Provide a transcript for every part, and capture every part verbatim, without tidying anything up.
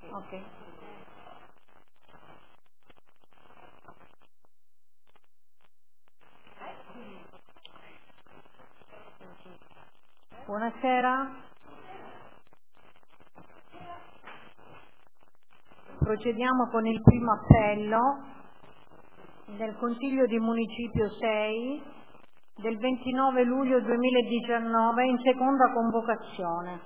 Ok. Buonasera. Procediamo con il primo appello del Consiglio di Municipio sei del ventinove luglio duemiladiciannove in seconda convocazione.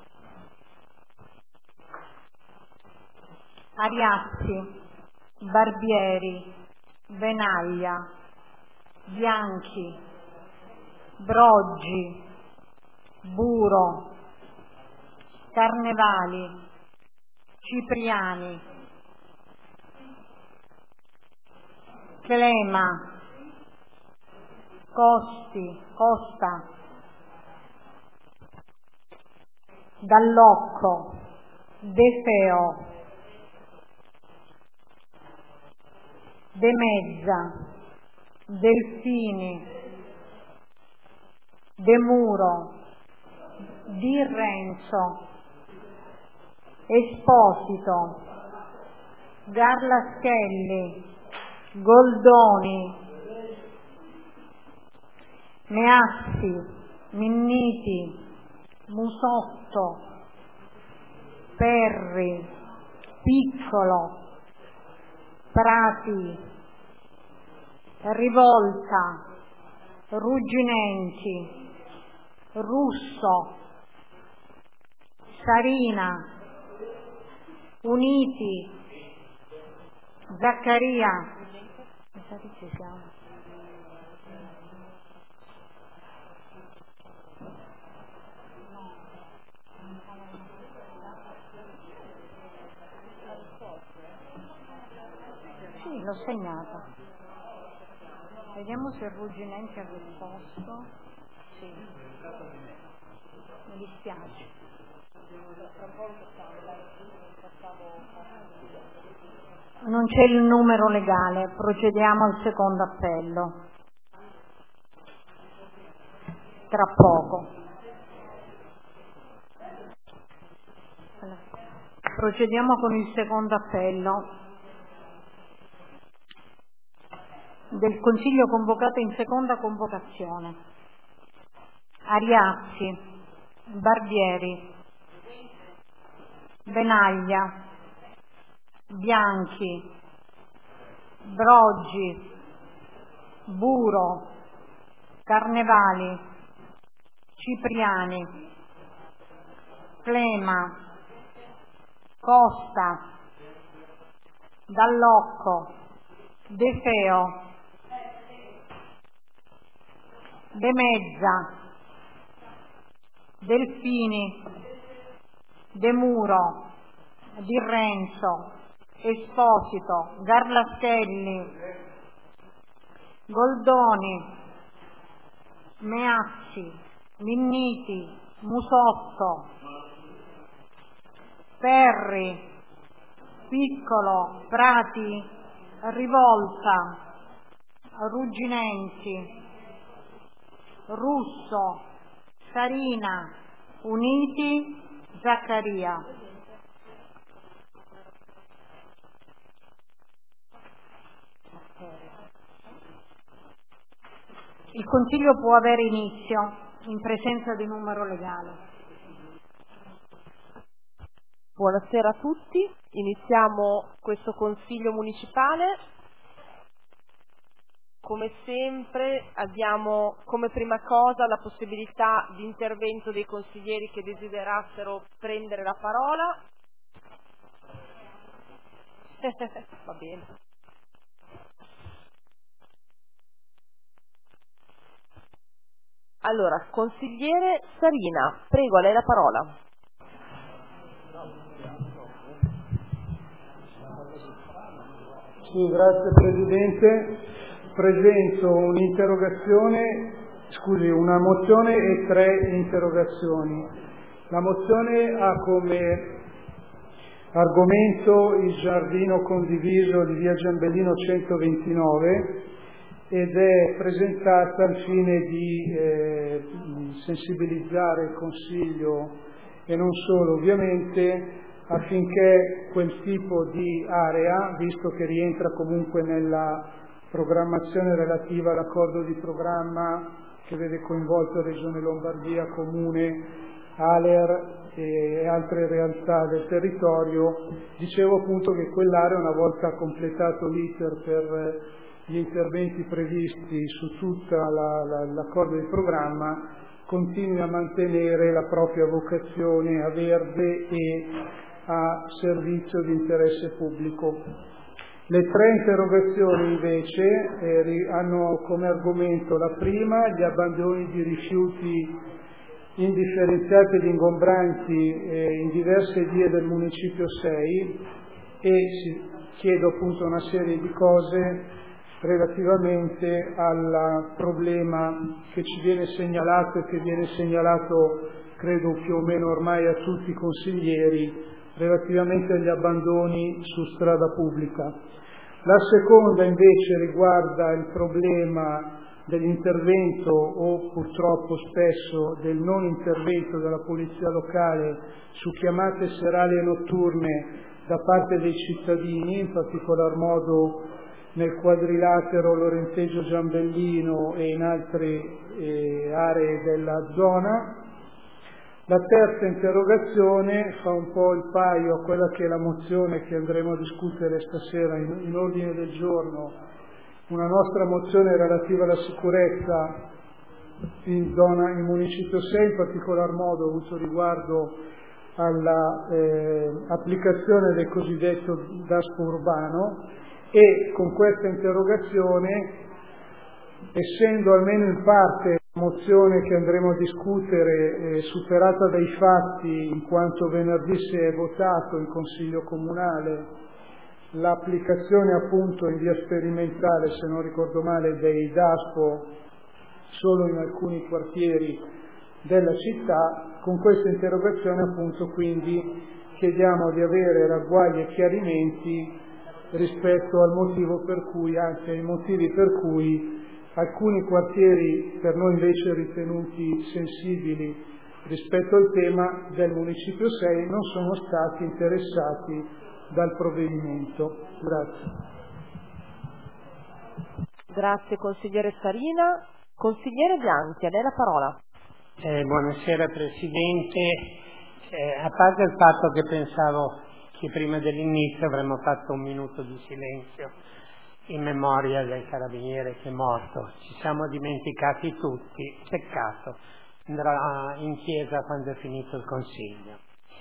Ariazzi, Barbieri, Venaglia, Bianchi, Broggi, Buro, Carnevali, Cipriani, Clema, Costi, Costa, Dallocco, De Feo, De Mezza, Delfini, De Muro, Di Renzo, Esposito, Garlaschelli, Goldoni, Meazzi, Minniti, Musotto, Perri, Piccolo, Prati, Rivolta, Rugginenti, Russo, Sarina, Uniti, Zaccaria, sì, l'ho segnata. Vediamo se Rugginenti ha risposto. Sì, mi dispiace. Non c'è il numero legale, procediamo al secondo appello. Tra poco. Procediamo con il secondo appello del Consiglio convocato in seconda convocazione. Ariazzi, Barbieri, Venaglia, Bianchi, Broggi, Buro, Carnevali, Cipriani, Clema, Costa, Dallocco, De Feo, De Mezza, Delfini, De Muro, Di Renzo, Esposito, Garlaschelli, Goldoni, Meazzi, Minniti, Musotto, Perri, Piccolo, Prati, Rivolta, Rugginenti, Russo, Sarina, Uniti, Zaccaria. Il Consiglio può avere inizio in presenza di numero legale. Buonasera a tutti, iniziamo questo Consiglio municipale. Come sempre abbiamo come prima cosa la possibilità di intervento dei consiglieri che desiderassero prendere la parola. Va bene. Allora, consigliere Sarina, prego, a lei la parola. Sì, grazie Presidente. Presento un'interrogazione, scusi, una mozione e tre interrogazioni. La mozione ha come argomento il giardino condiviso di via Giambellino centoventinove ed è presentata al fine di eh, sensibilizzare il Consiglio e non solo ovviamente affinché quel tipo di area, visto che rientra comunque nella programmazione relativa all'accordo di programma che vede coinvolto Regione Lombardia, Comune, A L E R e altre realtà del territorio, dicevo appunto che quell'area, una volta completato l'iter per gli interventi previsti su tutta la, la, l'accordo di programma, continui a mantenere la propria vocazione a verde e a servizio di interesse pubblico. Le tre interrogazioni invece eh, hanno come argomento la prima, gli abbandoni di rifiuti indifferenziati ed ingombranti eh, in diverse vie del Municipio sei, e si chiede appunto una serie di cose relativamente al problema che ci viene segnalato e che viene segnalato credo più o meno ormai a tutti i consiglieri relativamente agli abbandoni su strada pubblica. La seconda invece riguarda il problema dell'intervento o purtroppo spesso del non intervento della polizia locale su chiamate serali e notturne da parte dei cittadini, in particolar modo nel quadrilatero Lorenzeggio Giambellino e in altre eh, aree della zona. La terza interrogazione fa un po' il paio a quella che è la mozione che andremo a discutere stasera in, in ordine del giorno, una nostra mozione relativa alla sicurezza in zona in Municipio sei, in particolar modo avuto riguardo all'applicazione eh, del cosiddetto DASPO urbano, e con questa interrogazione, essendo almeno in parte la mozione che andremo a discutere eh, superata dai fatti, in quanto venerdì si è votato in Consiglio Comunale l'applicazione appunto in via sperimentale, se non ricordo male, dei DASPO solo in alcuni quartieri della città, con questa interrogazione appunto quindi chiediamo di avere ragguagli e chiarimenti rispetto al motivo per cui, anzi ai motivi per cui alcuni quartieri per noi invece ritenuti sensibili rispetto al tema del Municipio sei non sono stati interessati dal provvedimento. Grazie. Grazie consigliere Sarina. Consigliere Bianchi, a lei la parola. Eh, buonasera Presidente, eh, a parte il fatto che pensavo che prima dell'inizio avremmo fatto un minuto di silenzio in memoria del carabiniere che è morto, ci siamo dimenticati tutti, peccato, andrà in chiesa quando è finito il Consiglio.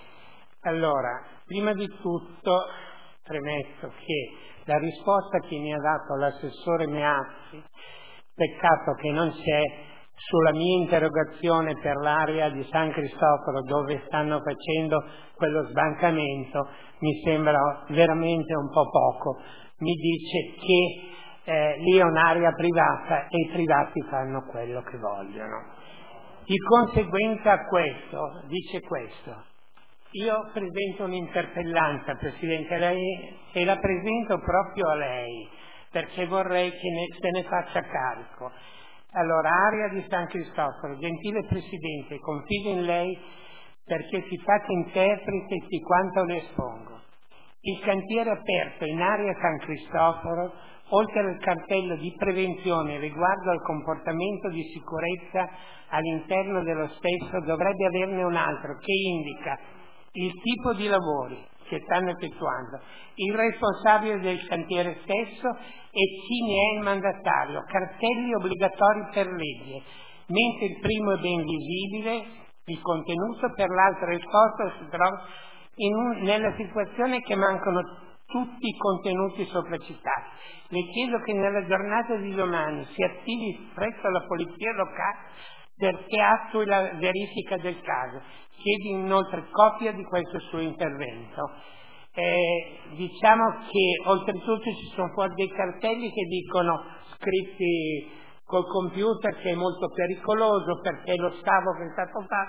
Allora, prima di tutto premetto che la risposta che mi ha dato l'assessore Meazzi, peccato che non c'è sulla mia interrogazione per l'area di San Cristoforo dove stanno facendo quello sbancamento, mi sembra veramente un po' poco. Mi dice che eh, lì è un'area privata e i privati fanno quello che vogliono. Di conseguenza a questo, dice questo, io presento un'interpellanza, Presidente, lei, e la presento proprio a lei, perché vorrei che ne, se ne faccia carico. Allora, area di San Cristoforo, gentile Presidente, confido in lei perché si faccia interprete di quanto le espongo. Il cantiere aperto in area San Cristoforo, oltre al cartello di prevenzione riguardo al comportamento di sicurezza all'interno dello stesso, dovrebbe averne un altro che indica il tipo di lavori che stanno effettuando, il responsabile del cantiere stesso e chi ne è il mandatario, cartelli obbligatori per legge, mentre il primo è ben visibile, il contenuto, per l'altro esposto si trova in un, nella situazione che mancano tutti i contenuti sopracitati. Le chiedo che nella giornata di domani si attivi presso la Polizia Locale perché attui la verifica del caso. Chiedo inoltre copia di questo suo intervento. Eh, diciamo che oltretutto ci sono fuori dei cartelli che dicono, scritti col computer, che è molto pericoloso perché lo scavo che è stato fatto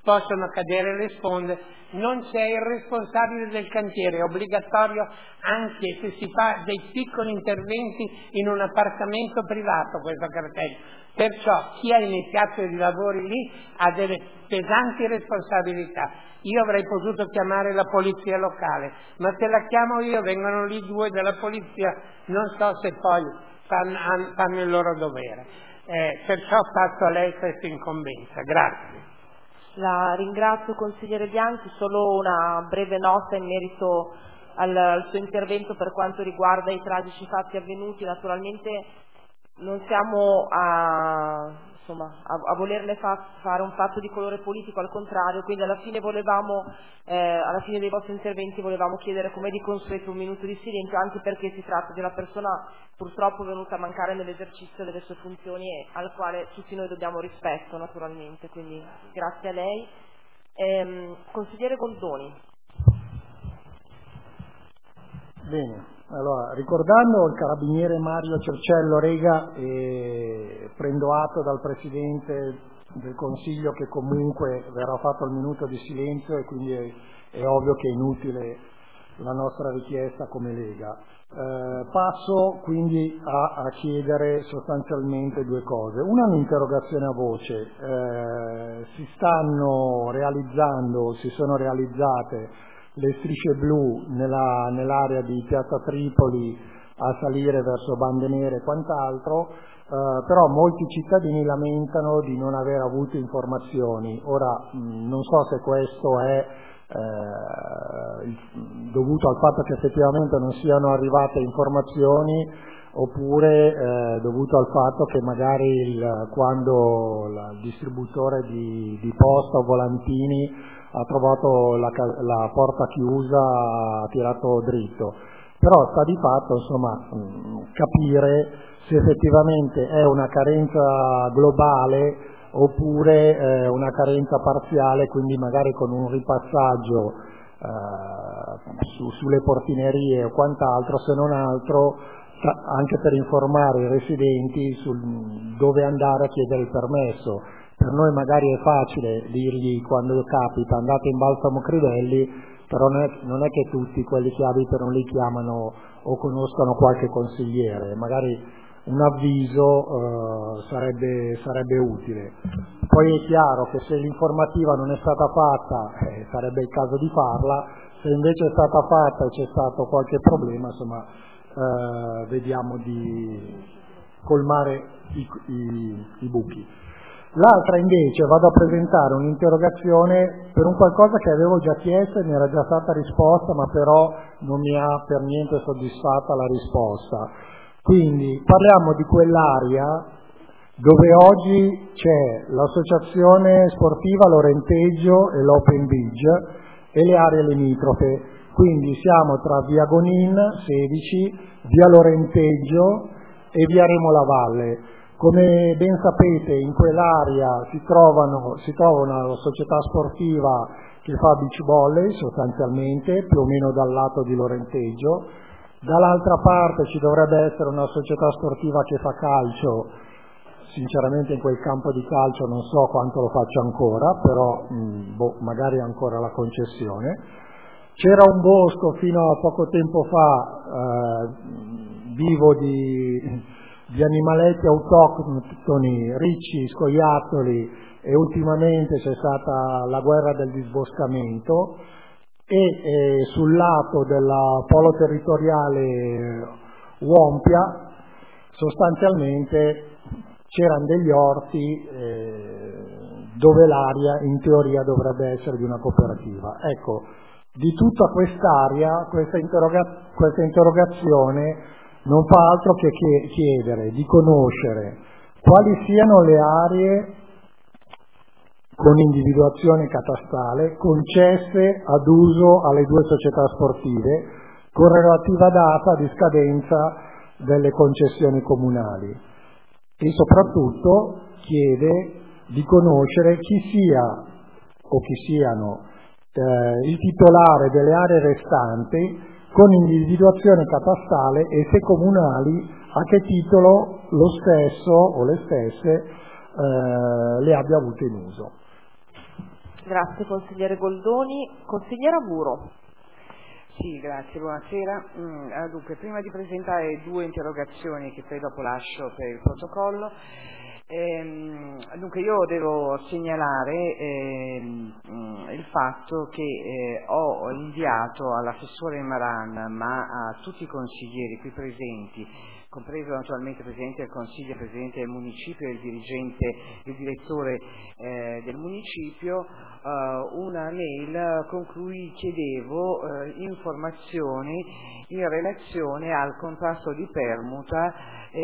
possono cadere le sponde, non c'è il responsabile del cantiere, è obbligatorio anche se si fa dei piccoli interventi in un appartamento privato questo cartello, perciò chi ha iniziato i lavori lì ha delle pesanti responsabilità. Io avrei potuto chiamare la polizia locale, ma se la chiamo io vengono lì due della polizia, non so se poi fanno, fanno il loro dovere, eh, perciò passo a lei questa incombenza. Grazie. La ringrazio consigliere Bianchi, solo una breve nota in merito al, al suo intervento per quanto riguarda i tragici fatti avvenuti. Naturalmente non siamo a, insomma, a, a volerne fa, fare un fatto di colore politico, al contrario, quindi alla fine volevamo, eh, alla fine dei vostri interventi volevamo chiedere, come di consueto, un minuto di silenzio, anche perché si tratta di una persona purtroppo venuta a mancare nell'esercizio delle sue funzioni e al quale tutti noi dobbiamo rispetto, naturalmente, quindi grazie a lei. Ehm, consigliere Goldoni. Bene, allora, ricordando il carabiniere Mario Cerciello Rega, eh, prendo atto dal Presidente del Consiglio che comunque verrà fatto il minuto di silenzio e quindi è, è ovvio che è inutile la nostra richiesta come Lega. Eh, passo quindi a, a chiedere sostanzialmente due cose. Una, un'interrogazione a voce. Eh, si stanno realizzando, si sono realizzate le strisce blu nella, nell'area di Piazza Tripoli a salire verso Bande Nere e quant'altro, eh, però molti cittadini lamentano di non aver avuto informazioni. Ora mh, non so se questo è eh, dovuto al fatto che effettivamente non siano arrivate informazioni oppure eh, dovuto al fatto che magari il, quando il distributore di, di posta o volantini ha trovato la, la porta chiusa, ha tirato dritto. Però sta di fatto, insomma, capire se effettivamente è una carenza globale oppure eh, una carenza parziale, quindi magari con un ripassaggio eh, su, sulle portinerie o quant'altro, se non altro anche per informare i residenti sul dove andare a chiedere il permesso. Per noi magari è facile dirgli quando capita andate in Balsamo Crivelli, però non è, non è che tutti quelli che abitano lì chiamano o conoscono qualche consigliere, magari un avviso eh, sarebbe, sarebbe utile. Poi è chiaro che se l'informativa non è stata fatta eh, sarebbe il caso di farla, se invece è stata fatta e c'è stato qualche problema, insomma eh, vediamo di colmare i, i, i buchi. L'altra invece vado a presentare un'interrogazione per un qualcosa che avevo già chiesto e mi era già stata risposta, ma però non mi ha per niente soddisfatta la risposta. Quindi parliamo di quell'area dove oggi c'è l'associazione sportiva Lorenteggio e l'Open Beach e le aree limitrofe. Quindi siamo tra via Gonin sedici, via Lorenteggio e via Remo la Valle. Come ben sapete in quell'area si trovano, si trova una società sportiva che fa beach volley sostanzialmente, più o meno dal lato di Lorenteggio, dall'altra parte ci dovrebbe essere una società sportiva che fa calcio, sinceramente in quel campo di calcio non so quanto lo faccia ancora, però mh, boh, magari ancora la concessione. C'era un bosco fino a poco tempo fa eh, vivo di... di animaletti autoctoni, ricci, scoiattoli, e ultimamente c'è stata la guerra del disboscamento e eh, sul lato del polo territoriale Uompia sostanzialmente c'erano degli orti eh, dove l'area in teoria dovrebbe essere di una cooperativa. Ecco, di tutta quest'area questa, interroga- questa interrogazione non fa altro che chiedere di conoscere quali siano le aree con individuazione catastale concesse ad uso alle due società sportive con relativa data di scadenza delle concessioni comunali e soprattutto chiede di conoscere chi sia o chi siano eh, il titolare delle aree restanti con individuazione catastale e se comunali a che titolo lo stesso o le stesse eh, le abbia avute in uso. Grazie consigliere Goldoni. Consigliera Buro. Sì, grazie, buonasera. Mm, dunque, prima di presentare due interrogazioni che poi dopo lascio per il protocollo, ehm, dunque io devo segnalare ehm, il fatto che eh, ho inviato all'assessore Maran, ma a tutti i consiglieri qui presenti, compreso naturalmente il Presidente del Consiglio, il Presidente del Municipio e il dirigente, il direttore eh, del Municipio, eh, una mail con cui chiedevo eh, informazioni in relazione al contratto di permuta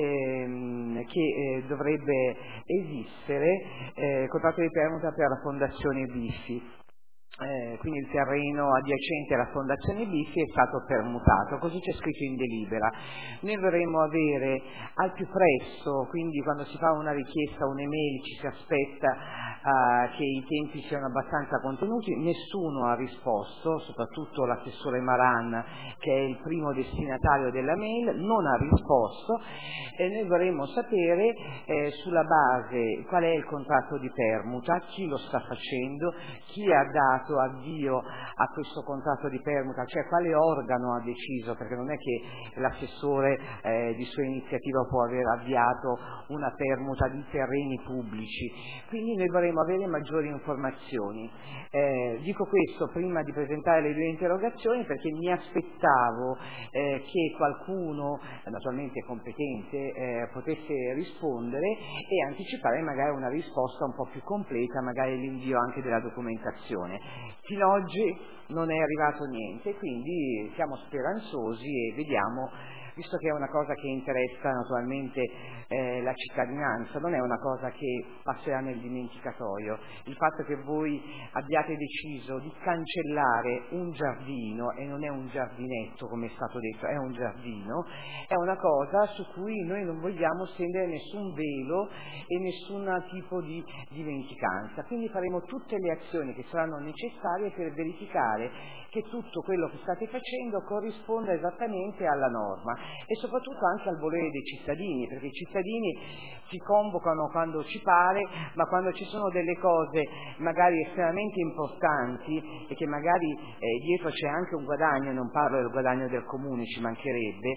ehm, che eh, dovrebbe esistere, eh, contratto di permuta per la Fondazione Biffi. Eh, quindi il terreno adiacente alla Fondazione Biffi è stato permutato, così c'è scritto in delibera. Noi vorremmo avere al più presto, quindi quando si fa una richiesta, un'email, ci si aspetta uh, che i tempi siano abbastanza contenuti, nessuno ha risposto, soprattutto l'assessore Maran, che è il primo destinatario della mail, non ha risposto, e noi vorremmo sapere eh, sulla base qual è il contratto di permuta, chi lo sta facendo, chi ha dato avvio a questo contratto di permuta, cioè quale organo ha deciso, perché non è che l'assessore eh, di sua iniziativa può aver avviato una permuta di terreni pubblici, quindi noi vorremmo avere maggiori informazioni. Eh, dico questo prima di presentare le due interrogazioni perché mi aspettavo eh, che qualcuno, eh, naturalmente competente, eh, potesse rispondere e anticipare magari una risposta un po' più completa, magari l'invio anche della documentazione. Fino ad oggi non è arrivato niente, quindi siamo speranzosi e vediamo, visto che è una cosa che interessa naturalmente eh, la cittadinanza, non è una cosa che passerà nel dimenticatoio. Il fatto che voi abbiate deciso di cancellare un giardino, e non è un giardinetto come è stato detto, è un giardino, è una cosa su cui noi non vogliamo stendere nessun velo e nessun tipo di dimenticanza. Quindi faremo tutte le azioni che saranno necessarie per verificare che tutto quello che state facendo corrisponda esattamente alla norma e soprattutto anche al volere dei cittadini, perché i cittadini si convocano quando ci pare, ma quando ci sono delle cose magari estremamente importanti e che magari eh, dietro c'è anche un guadagno, non parlo del guadagno del comune, ci mancherebbe,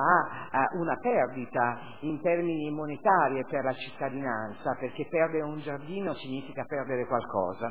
ma eh, una perdita in termini monetari per la cittadinanza, perché perdere un giardino significa perdere qualcosa.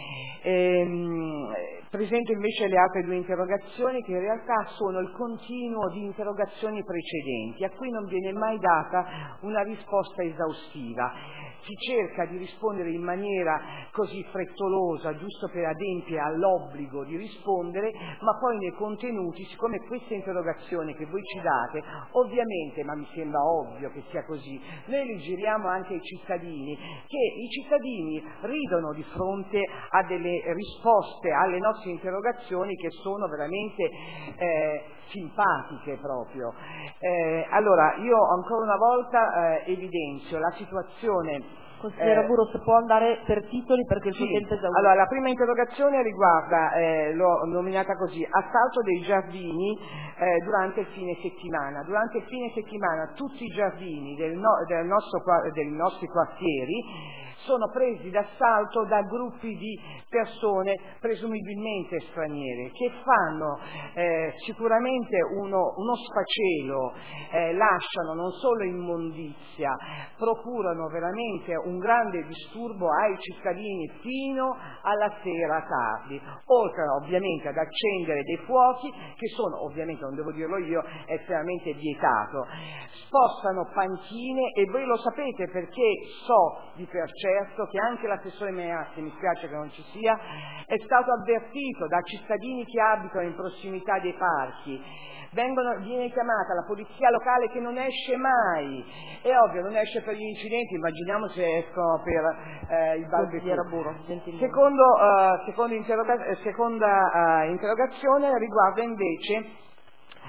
Ehm, presento invece le altre due interrogazioni che in realtà sono il continuo di interrogazioni precedenti a cui non viene mai data una risposta esaustiva. Si cerca di rispondere in maniera così frettolosa, giusto per adempiere all'obbligo di rispondere, ma poi nei contenuti, siccome queste interrogazioni che voi ci date, ovviamente, ma mi sembra ovvio che sia così, noi li giriamo anche ai cittadini, che i cittadini ridono di fronte a delle risposte alle nostre interrogazioni che sono veramente eh, simpatiche proprio. Eh, allora, io ancora una volta eh, evidenzio la situazione. Consigliera Buro, se può andare per titoli perché il suo Sì. tempo è esaurito. Allora, la prima interrogazione riguarda, eh, l'ho nominata così, assalto dei giardini eh, durante il fine settimana. Durante il fine settimana tutti i giardini del no, del nostro, dei nostri quartieri sono presi d'assalto da gruppi di persone presumibilmente straniere che fanno eh, sicuramente uno, uno sfacelo, eh, lasciano non solo immondizia, procurano veramente un grande disturbo ai cittadini fino alla sera tardi, oltre ovviamente ad accendere dei fuochi che sono, ovviamente non devo dirlo io, estremamente vietato. Spostano panchine e voi lo sapete perché so di per certo che anche l'assessore Meazzi, mi spiace che non ci sia, è stato avvertito da cittadini che abitano in prossimità dei parchi. Vengono, viene chiamata la polizia locale che non esce mai, è ovvio, non esce per gli incidenti, immaginiamo se escono per eh, il barbecue. Secondo, uh, secondo interroga- seconda uh, interrogazione riguarda invece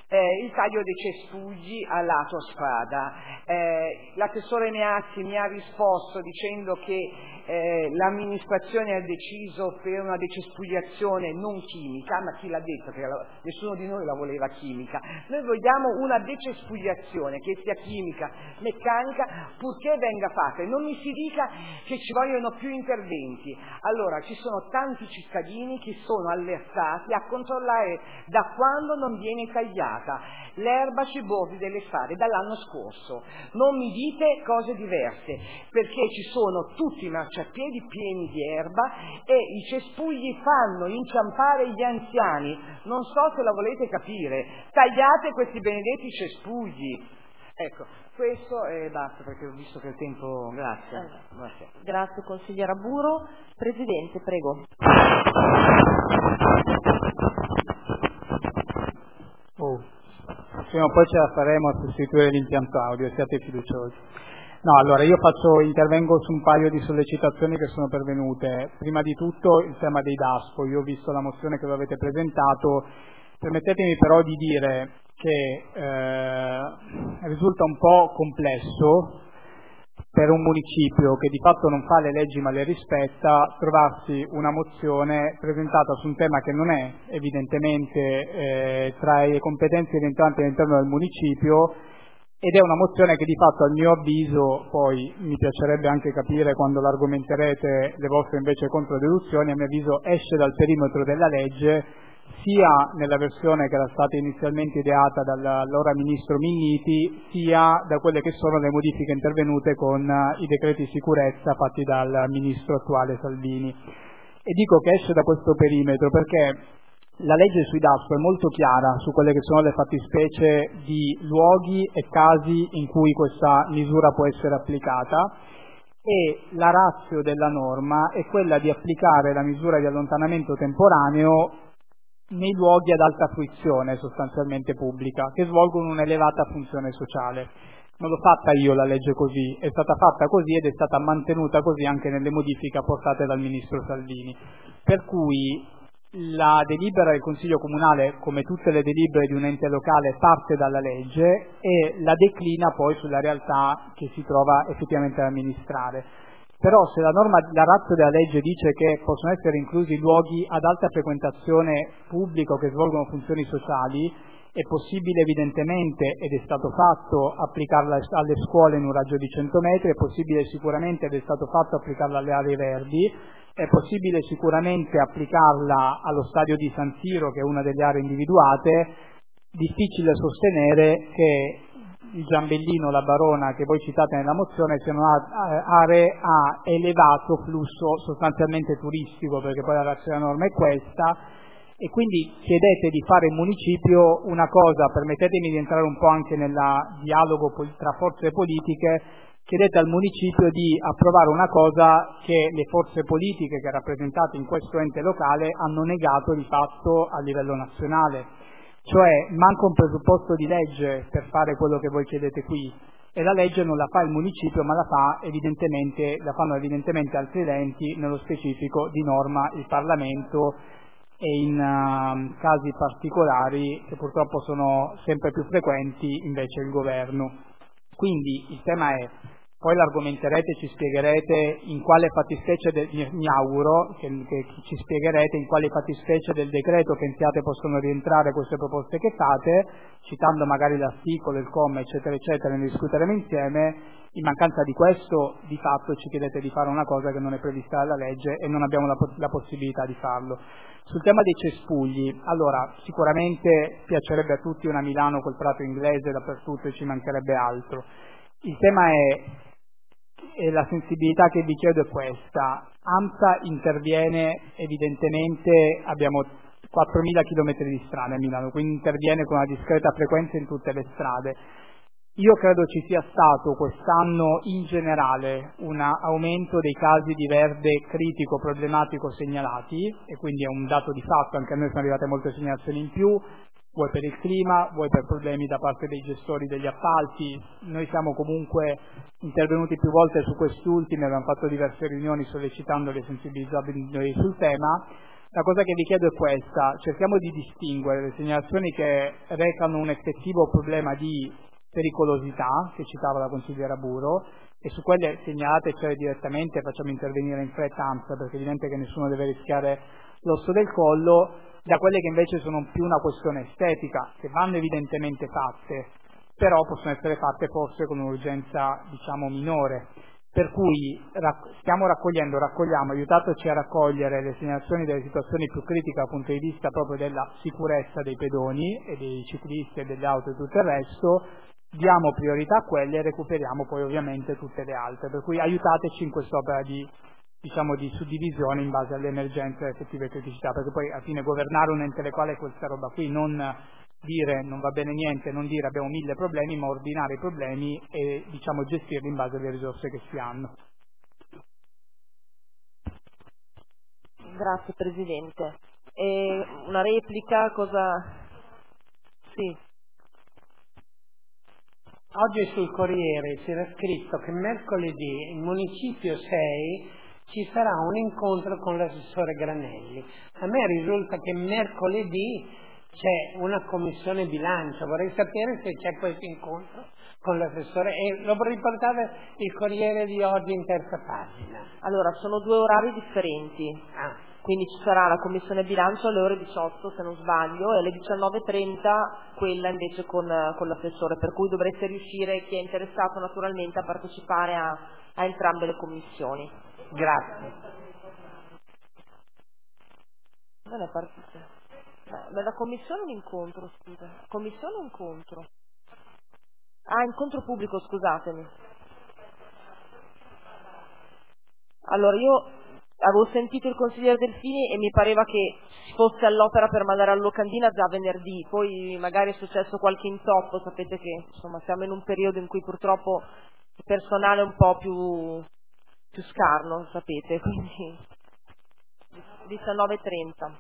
Eh, il taglio dei cespugli a lato strada. Eh, l'assessore Meazzi mi ha risposto dicendo che eh, l'amministrazione ha deciso per una decespugliazione non chimica, ma chi l'ha detto che la, nessuno di noi la voleva chimica. Noi vogliamo una decespugliazione che sia chimica, meccanica, purché venga fatta, e non mi si dica che ci vogliono più interventi. Allora, ci sono tanti cittadini che sono allertati a controllare da quando non viene tagliata l'erba sui bordi delle strade dall'anno scorso. Non mi dite cose diverse, perché ci sono tutti i marciapiedi pieni di erba e i cespugli fanno inciampare gli anziani. Non so se la volete capire. Tagliate questi benedetti cespugli. Ecco, questo e basta, perché ho visto che il tempo... Grazie. Allora, grazie. Grazie consigliera Buro. Presidente, prego. Oh, prima o poi ce la faremo a sostituire l'impianto audio, siate fiduciosi. No, allora io faccio, intervengo su un paio di sollecitazioni che sono pervenute. Prima di tutto il tema dei DASPO. Io ho visto la mozione che voi avete presentato, permettetemi però di dire che eh, risulta un po' complesso per un municipio che di fatto non fa le leggi ma le rispetta, trovarsi una mozione presentata su un tema che non è evidentemente eh, tra le competenze rientranti all'interno del municipio, ed è una mozione che di fatto, al mio avviso, poi mi piacerebbe anche capire quando l'argomenterete le vostre invece controdeduzioni, a mio avviso esce dal perimetro della legge, sia nella versione che era stata inizialmente ideata dall'allora ministro Minniti, sia da quelle che sono le modifiche intervenute con i decreti sicurezza fatti dal ministro attuale Salvini. E dico che esce da questo perimetro perché la legge sui DASPO è molto chiara su quelle che sono le fattispecie di luoghi e casi in cui questa misura può essere applicata, e la ratio della norma è quella di applicare la misura di allontanamento temporaneo nei luoghi ad alta fruizione sostanzialmente pubblica, che svolgono un'elevata funzione sociale. Non l'ho fatta io la legge così, è stata fatta così ed è stata mantenuta così anche nelle modifiche apportate dal ministro Salvini. Per cui la delibera del Consiglio Comunale, come tutte le delibere di un ente locale, parte dalla legge e la declina poi sulla realtà che si trova effettivamente ad amministrare. Però se la norma, la ratio della legge dice che possono essere inclusi luoghi ad alta frequentazione pubblica che svolgono funzioni sociali, è possibile evidentemente, ed è stato fatto, applicarla alle scuole in un raggio di cento metri, è possibile sicuramente, ed è stato fatto, applicarla alle aree verdi, è possibile sicuramente applicarla allo stadio di San Siro, che è una delle aree individuate. Difficile sostenere che il Giambellino, la Barona, che voi citate nella mozione, siano aree a elevato flusso sostanzialmente turistico, perché poi la razza della norma è questa, e quindi chiedete di fare in municipio una cosa, permettetemi di entrare un po' anche nel dialogo tra forze politiche, chiedete al municipio di approvare una cosa che le forze politiche che rappresentate in questo ente locale hanno negato di fatto a livello nazionale. Cioè manca un presupposto di legge per fare quello che voi chiedete qui, e la legge non la fa il municipio ma la fa evidentemente, la fanno evidentemente altri enti, nello specifico di norma il Parlamento e in uh, casi particolari che purtroppo sono sempre più frequenti invece il governo. Quindi il tema è, poi l'argomenterete, ci spiegherete in quale fattispecie, del, mi auguro che, che ci spiegherete in quale fattispecie del decreto pensiate possono rientrare queste proposte che fate, citando magari l'articolo, il comma, eccetera, eccetera, ne discuteremo insieme. In mancanza di questo, di fatto ci chiedete di fare una cosa che non è prevista dalla legge e non abbiamo la, la possibilità di farlo. Sul tema dei cespugli, allora, sicuramente piacerebbe a tutti una Milano col prato inglese dappertutto e ci mancherebbe altro. Il tema è, e la sensibilità che vi chiedo è questa: AMSA interviene evidentemente, abbiamo quattromila chilometri di strade a Milano, quindi interviene con una discreta frequenza in tutte le strade. Io credo ci sia stato quest'anno in generale un aumento dei casi di verde critico problematico segnalati, e quindi è un dato di fatto, anche a noi sono arrivate molte segnalazioni in più, vuoi per il clima, vuoi per problemi da parte dei gestori degli appalti. Noi siamo comunque intervenuti più volte su questi ultimi, abbiamo fatto diverse riunioni sollecitandoli e sensibilizzandoli sul tema. La cosa che vi chiedo è questa: cerchiamo di distinguere le segnalazioni che recano un effettivo problema di pericolosità, che citava la consigliera Buro, e su quelle segnalatecele direttamente, facciamo intervenire in fretta ANSA, perché è evidente che nessuno deve rischiare l'osso del collo, da quelle che invece sono più una questione estetica, che vanno evidentemente fatte, però possono essere fatte forse con un'urgenza, diciamo, minore. Per cui rac- stiamo raccogliendo, raccogliamo, aiutateci a raccogliere le segnalazioni delle situazioni più critiche dal punto di vista proprio della sicurezza dei pedoni e dei ciclisti e delle auto e tutto il resto, diamo priorità a quelle e recuperiamo poi ovviamente tutte le altre. Per cui aiutateci in quest'opera di, diciamo, di suddivisione in base alle emergenze e alle effettive criticità, perché poi alla fine governare un ente quale è questa roba qui, non dire non va bene niente, non dire abbiamo mille problemi, ma ordinare i problemi e, diciamo, gestirli in base alle risorse che si hanno. Grazie Presidente. E una replica, cosa... Sì. Oggi sul Corriere c'era scritto che mercoledì in Municipio sei ci sarà un incontro con l'assessore Granelli. A me risulta che mercoledì c'è una commissione bilancio, vorrei sapere se c'è questo incontro con l'assessore e lo riportava il Corriere di oggi in terza pagina. Allora, sono due orari differenti. Ah. Quindi ci sarà la commissione bilancio alle ore diciotto se non sbaglio e alle diciannove e trenta quella invece con, con l'assessore, per cui dovreste riuscire, chi è interessato naturalmente, a partecipare a, a entrambe le commissioni. Grazie. Non è partito. Ma la commissione o l'incontro, scusa? Commissione o incontro? Ah, incontro pubblico, scusatemi. Allora, io avevo sentito il consigliere Delfini e mi pareva che si fosse all'opera per mandare alla locandina già venerdì, poi magari è successo qualche intoppo, sapete che insomma siamo in un periodo in cui purtroppo il personale è un po' più, più scarno, sapete, quindi diciannove e trenta.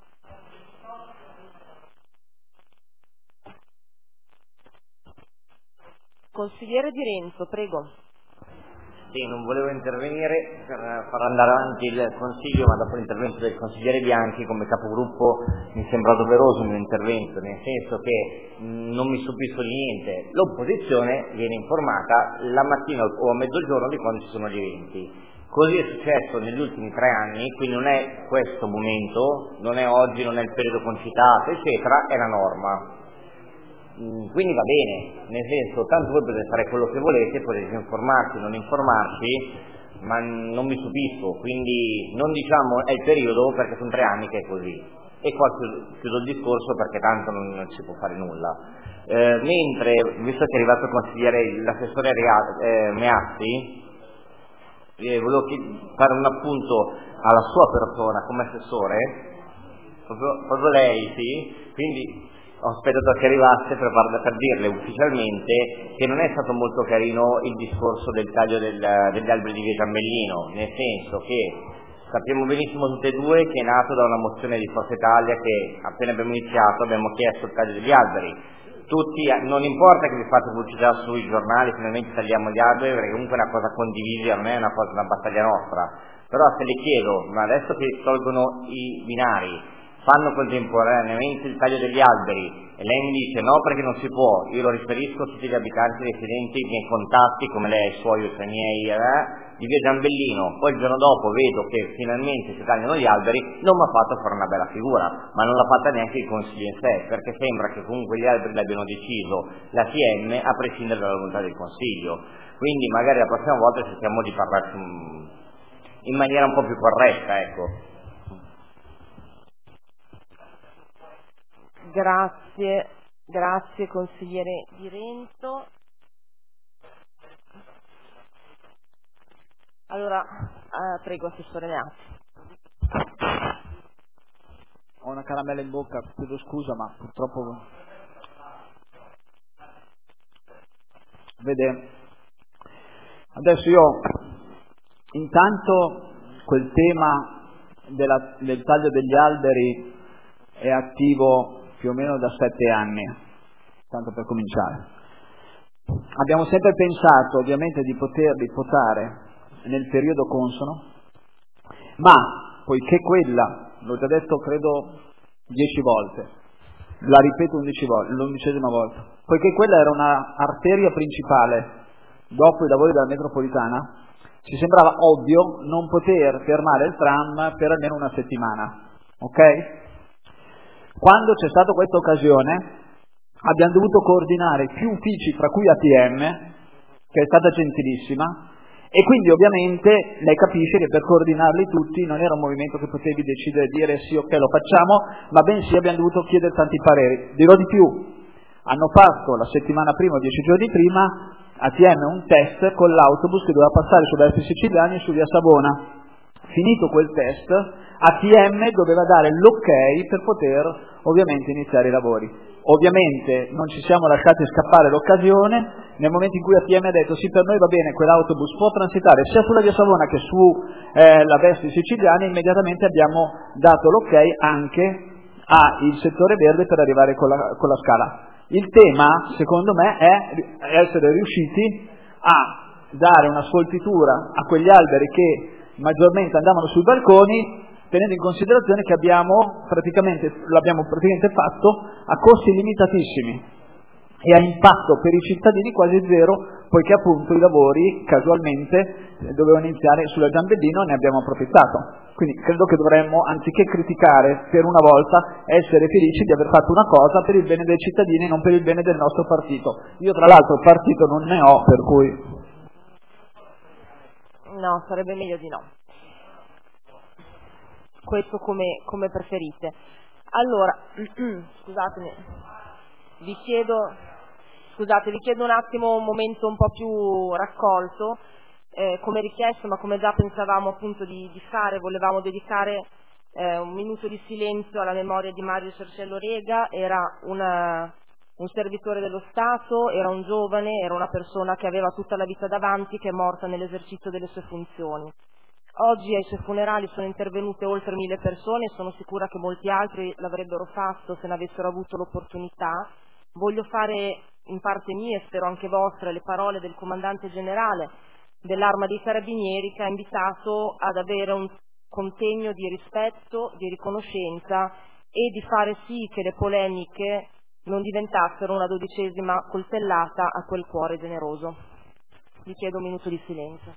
Consigliere Di Renzo, prego. Sì, non volevo intervenire per far andare avanti il Consiglio, ma dopo l'intervento del consigliere Bianchi come capogruppo mi sembra doveroso il mio intervento, nel senso che mh, non mi stupisco di niente. L'opposizione viene informata la mattina o a mezzogiorno di quando ci sono gli eventi. Così è successo negli ultimi tre anni, quindi non è questo momento, non è oggi, non è il periodo concitato, eccetera, è la norma. Quindi va bene, nel senso, tanto voi potete fare quello che volete, potete informarsi, non informarsi, ma non mi stupisco, quindi non diciamo è il periodo perché sono tre anni che è così. E qua chiudo, chiudo il discorso perché tanto non, non si può fare nulla. Eh, mentre, visto che è arrivato il consigliere, l'assessore eh, Meazzi, eh, volevo fare un appunto alla sua persona come assessore, proprio, proprio lei, sì, quindi ho aspettato che arrivasse per, per dirle ufficialmente che non è stato molto carino il discorso del taglio del, degli alberi di Via Giambellino, nel senso che sappiamo benissimo tutte e due che è nato da una mozione di Forza Italia che appena abbiamo iniziato abbiamo chiesto il taglio degli alberi. Tutti, non importa che vi fate pubblicità sui giornali, finalmente tagliamo gli alberi, perché comunque è una cosa condivisa, non è una cosa, una battaglia nostra. Però se le chiedo, ma adesso che tolgono i binari, fanno contemporaneamente il taglio degli alberi e lei mi dice no perché non si può, io lo riferisco a tutti gli abitanti residenti, i miei contatti come lei, i suoi, i miei, eh, di Via Giambellino, poi il giorno dopo vedo che finalmente si tagliano gli alberi, non mi ha fatto fare una bella figura, ma non l'ha fatta neanche il Consiglio in sé, perché sembra che comunque gli alberi l'abbiano deciso la T M a prescindere dalla volontà del Consiglio, quindi magari la prossima volta cerchiamo di parlarci in maniera un po' più corretta, ecco. Grazie, grazie consigliere Di Renzo. Allora, eh, prego assessore Meazzi. Ho una caramella in bocca, chiedo scusa ma purtroppo... Vede, adesso io intanto quel tema della, del taglio degli alberi è attivo più o meno da sette anni, tanto per cominciare. Abbiamo sempre pensato ovviamente di poterli votare nel periodo consono, ma poiché quella l'ho già detto credo dieci volte, la ripeto undici volte, l'undicesima volta, poiché quella era una arteria principale dopo i lavori della metropolitana, ci sembrava ovvio non poter fermare il tram per almeno una settimana, ok? Quando c'è stata questa occasione abbiamo dovuto coordinare più uffici, fra cui A T M, che è stata gentilissima, e quindi ovviamente lei capisce che per coordinarli tutti non era un movimento che potevi decidere di dire sì, ok, lo facciamo, ma bensì abbiamo dovuto chiedere tanti pareri. Dirò di più, hanno fatto la settimana prima o dieci giorni prima A T M un test con l'autobus che doveva passare su Versi Siciliani e su via Savona. Finito quel test, A T M doveva dare l'ok per poter ovviamente iniziare i lavori. Ovviamente non ci siamo lasciati scappare l'occasione, nel momento in cui A T M ha detto sì, per noi va bene, quell'autobus può transitare sia sulla via Savona che su eh, la Versi Siciliani, immediatamente abbiamo dato l'ok anche al settore verde per arrivare con la, con la scala. Il tema, secondo me, è essere riusciti a dare una scolpitura a quegli alberi che maggiormente andavano sui balconi, tenendo in considerazione che abbiamo praticamente, l'abbiamo praticamente fatto a costi limitatissimi e a impatto per i cittadini quasi zero, poiché appunto i lavori casualmente dovevano iniziare sulla Giambellino e ne abbiamo approfittato. Quindi credo che dovremmo, anziché criticare per una volta, essere felici di aver fatto una cosa per il bene dei cittadini e non per il bene del nostro partito. Io tra l'altro partito non ne ho, per cui... No, sarebbe meglio di no. Questo come, come preferite. Allora, scusatemi, vi chiedo, scusate, vi chiedo un attimo un momento un po' più raccolto. Eh, come richiesto, ma come già pensavamo appunto di, di fare, volevamo dedicare eh, un minuto di silenzio alla memoria di Mario Cerciello Rega. Era una, un servitore dello Stato, era un giovane, era una persona che aveva tutta la vita davanti, che è morta nell'esercizio delle sue funzioni. Oggi ai suoi funerali sono intervenute oltre mille persone e sono sicura che molti altri l'avrebbero fatto se ne avessero avuto l'opportunità. Voglio fare in parte mia e spero anche vostra le parole del comandante generale dell'Arma dei Carabinieri, che ha invitato ad avere un contegno di rispetto, di riconoscenza e di fare sì che le polemiche non diventassero una dodicesima coltellata a quel cuore generoso. Vi chiedo un minuto di silenzio.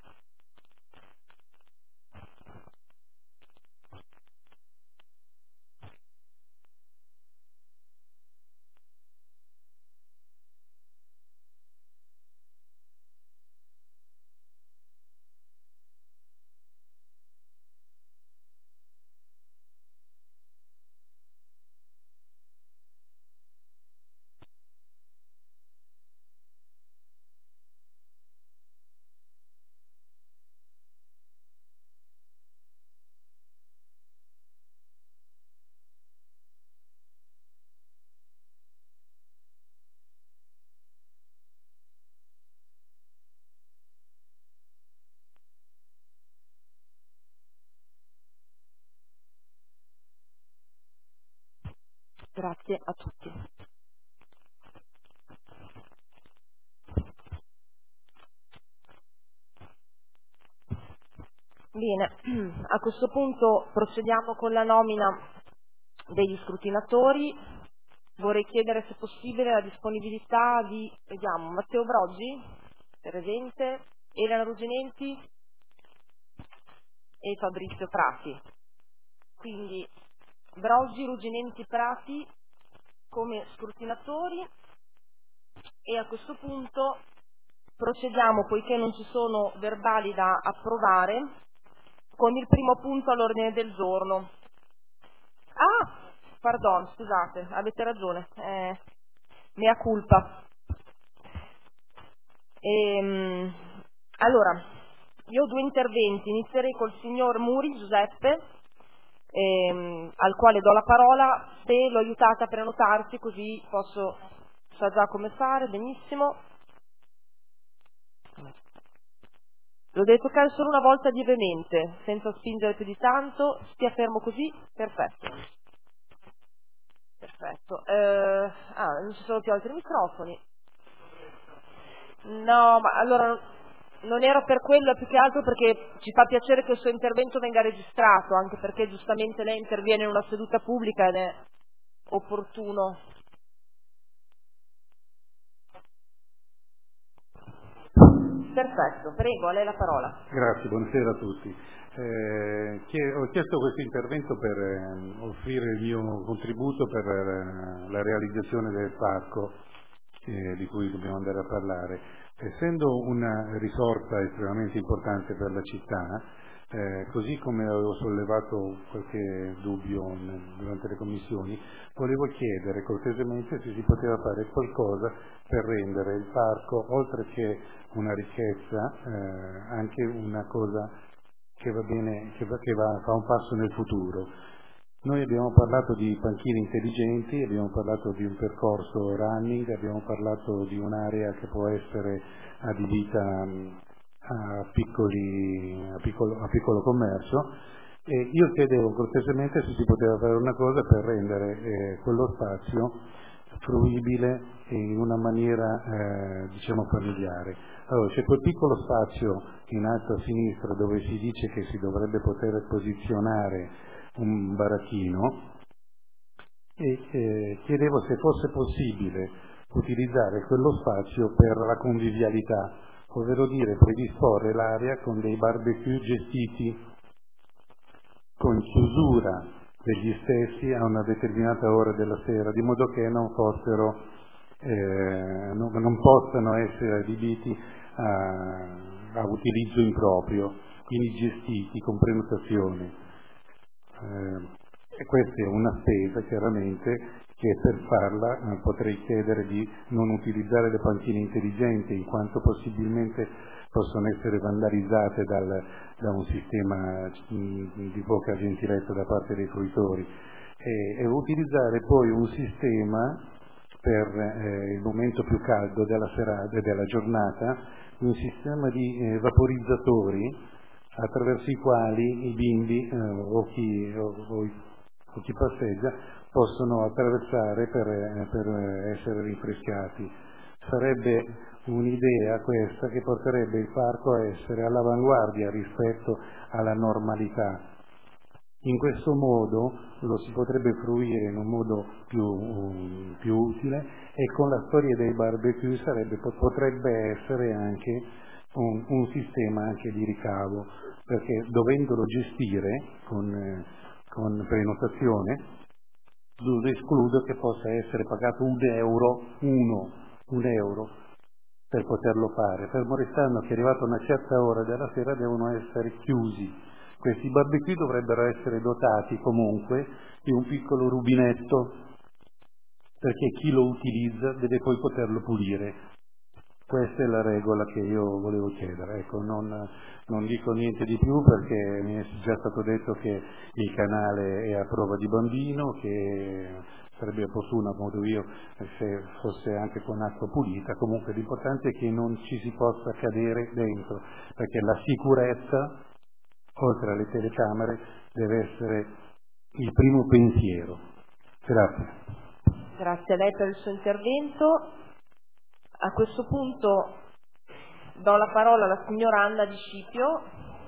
Grazie a tutti. Bene, a questo punto procediamo con la nomina degli scrutinatori. Vorrei chiedere se possibile la disponibilità di, vediamo, Matteo Broggi, presente, Elena Ruginenti e Fabrizio Prati. Quindi Broggi, Ruginenti, Prati come scrutinatori, e a questo punto procediamo, poiché non ci sono verbali da approvare, con il primo punto all'ordine del giorno. Ah, pardon, scusate, avete ragione, eh, mea culpa. Ehm, allora, io ho due interventi, inizierei col signor Muri Giuseppe, ehm, al quale do la parola. Se lo aiutate a prenotarsi, così posso, sa già come fare, benissimo. Lo devo toccare solo una volta lievemente, senza spingere più di tanto. Stia fermo così, perfetto. Perfetto. Eh, ah, non ci sono più altri microfoni. No, ma allora non era per quello, più che altro perché ci fa piacere che il suo intervento venga registrato, anche perché giustamente lei interviene in una seduta pubblica ed è opportuno. Perfetto, prego, a lei la parola. Grazie, buonasera a tutti. Eh, chie- ho chiesto questo intervento per eh, offrire il mio contributo per eh, la realizzazione del parco eh, di cui dobbiamo andare a parlare. Essendo una risorsa estremamente importante per la città, eh, così come avevo sollevato qualche dubbio nel- durante le commissioni, volevo chiedere cortesemente se si poteva fare qualcosa per rendere il parco, oltre che una ricchezza, eh, anche una cosa che va bene, che, va, che va, fa un passo nel futuro. Noi abbiamo parlato di panchine intelligenti, abbiamo parlato di un percorso running, abbiamo parlato di un'area che può essere adibita a, piccoli, a, piccolo, a piccolo commercio, e io chiedevo cortesemente se si poteva fare una cosa per rendere eh, quello spazio fruibile in una maniera eh, diciamo familiare. Allora, c'è quel piccolo spazio in alto a sinistra dove si dice che si dovrebbe poter posizionare un baracchino e eh, chiedevo se fosse possibile utilizzare quello spazio per la convivialità, ovvero dire predisporre l'area con dei barbecue gestiti con chiusura degli stessi a una determinata ora della sera, di modo che non fossero eh, non, non possano essere adibiti a, a utilizzo improprio, quindi gestiti con prenotazione. Eh, e questa è una spesa chiaramente che per farla eh, potrei chiedere di non utilizzare le panchine intelligenti, in quanto possibilmente possono essere vandalizzate dal, da un sistema mh, di poca gentilezza da parte dei fruitori, e, e utilizzare poi un sistema per eh, il momento più caldo della serata e della giornata, un sistema di eh, vaporizzatori attraverso i quali i bimbi eh, o, chi, o, o, o chi passeggia possono attraversare per, eh, per essere rinfrescati. Sarebbe un'idea questa che porterebbe il parco a essere all'avanguardia rispetto alla normalità. In questo modo lo si potrebbe fruire in un modo più, um, più utile, e con la storia dei barbecue sarebbe, potrebbe essere anche un, un sistema anche di ricavo, perché dovendolo gestire con, eh, con prenotazione, non escludo che possa essere pagato un euro, uno, un euro per poterlo fare, fermo restando che arrivata una certa ora della sera devono essere chiusi. Questi barbecue dovrebbero essere dotati comunque di un piccolo rubinetto, perché chi lo utilizza deve poi poterlo pulire. Questa è la regola che io volevo chiedere. Ecco, non, non dico niente di più perché mi è già stato detto che il canale è a prova di bambino, che sarebbe opportuno, a modo io, se fosse anche con acqua pulita. Comunque l'importante è che non ci si possa cadere dentro, perché la sicurezza, oltre alle telecamere, deve essere il primo pensiero. Grazie. Grazie a lei per il suo intervento. A questo punto do la parola alla signora Anna Di Scipio.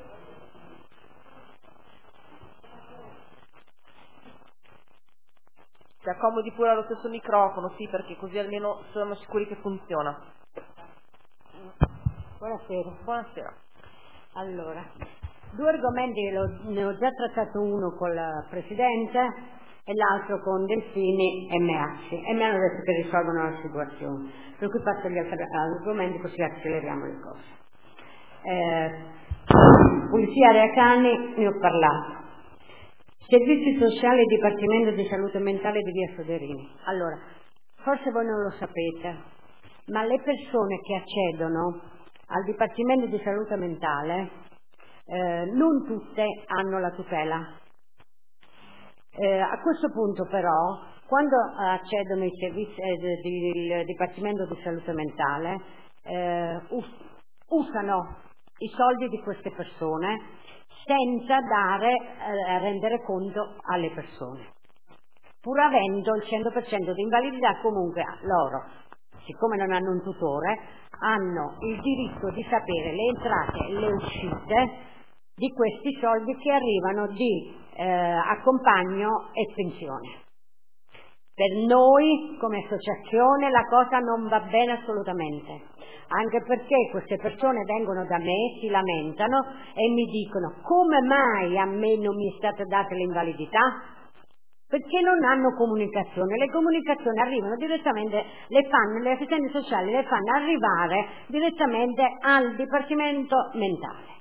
Si accomodi pure allo stesso microfono, sì, perché così almeno siamo sicuri che funziona. Buonasera. Buonasera. Allora, due argomenti, lo, ne ho già trattato uno con la Presidente e l'altro con Delfini e Meazzi, e mi hanno detto che risolvono la situazione, per cui passo agli altri argomenti così acceleriamo le cose. Eh, Pulizia Area Cani, ne ho parlato. Servizi sociali e Dipartimento di Salute Mentale di Via Soderini. Allora, forse voi non lo sapete, ma le persone che accedono al Dipartimento di Salute Mentale eh, non tutte hanno la tutela. Eh, a questo punto però, quando accedono ai servizi eh, del Dipartimento di Salute Mentale, eh, us- usano i soldi di queste persone senza dare, eh, rendere conto alle persone, pur avendo il cento per cento di invalidità comunque loro. siccome non hanno un tutore, hanno il diritto di sapere le entrate e le uscite di questi soldi che arrivano di eh, accompagno e pensione. Per noi come associazione la cosa non va bene assolutamente, anche perché queste persone vengono da me, si lamentano e mi dicono: come mai a me non mi è stata data l'invalidità? Perché non hanno comunicazione. Le comunicazioni arrivano direttamente, le fanno, le assistenti sociali le fanno arrivare direttamente al Dipartimento Mentale.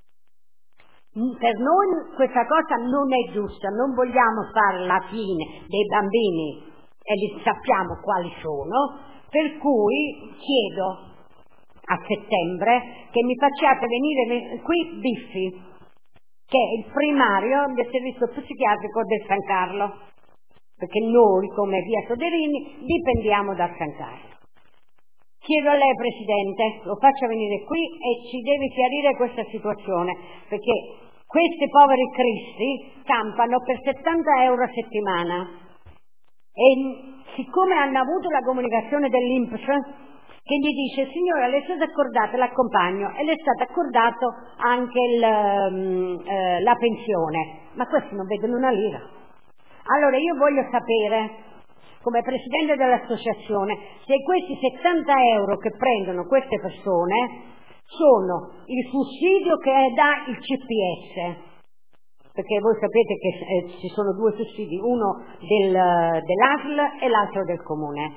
Per noi questa cosa non è giusta, non vogliamo fare la fine dei bambini e li sappiamo quali sono, per cui chiedo a settembre che mi facciate venire qui Biffi, che è il primario del servizio psichiatrico del San Carlo, perché noi come via Soderini dipendiamo dal San Carlo. Chiedo a lei, Presidente, lo faccia venire qui e ci deve chiarire questa situazione, perché questi poveri cristi campano per settanta euro a settimana e siccome hanno avuto la comunicazione dell'I N P S che gli dice: signora, le è stato accordato l'accompagno e le è stato accordato anche il, eh, la pensione, ma questi non vedono una lira. Allora io voglio sapere, come Presidente dell'associazione, se questi settanta euro che prendono queste persone sono il sussidio che dà il C P S, perché voi sapete che eh, ci sono due sussidi, uno del, dell'A S L e l'altro del Comune.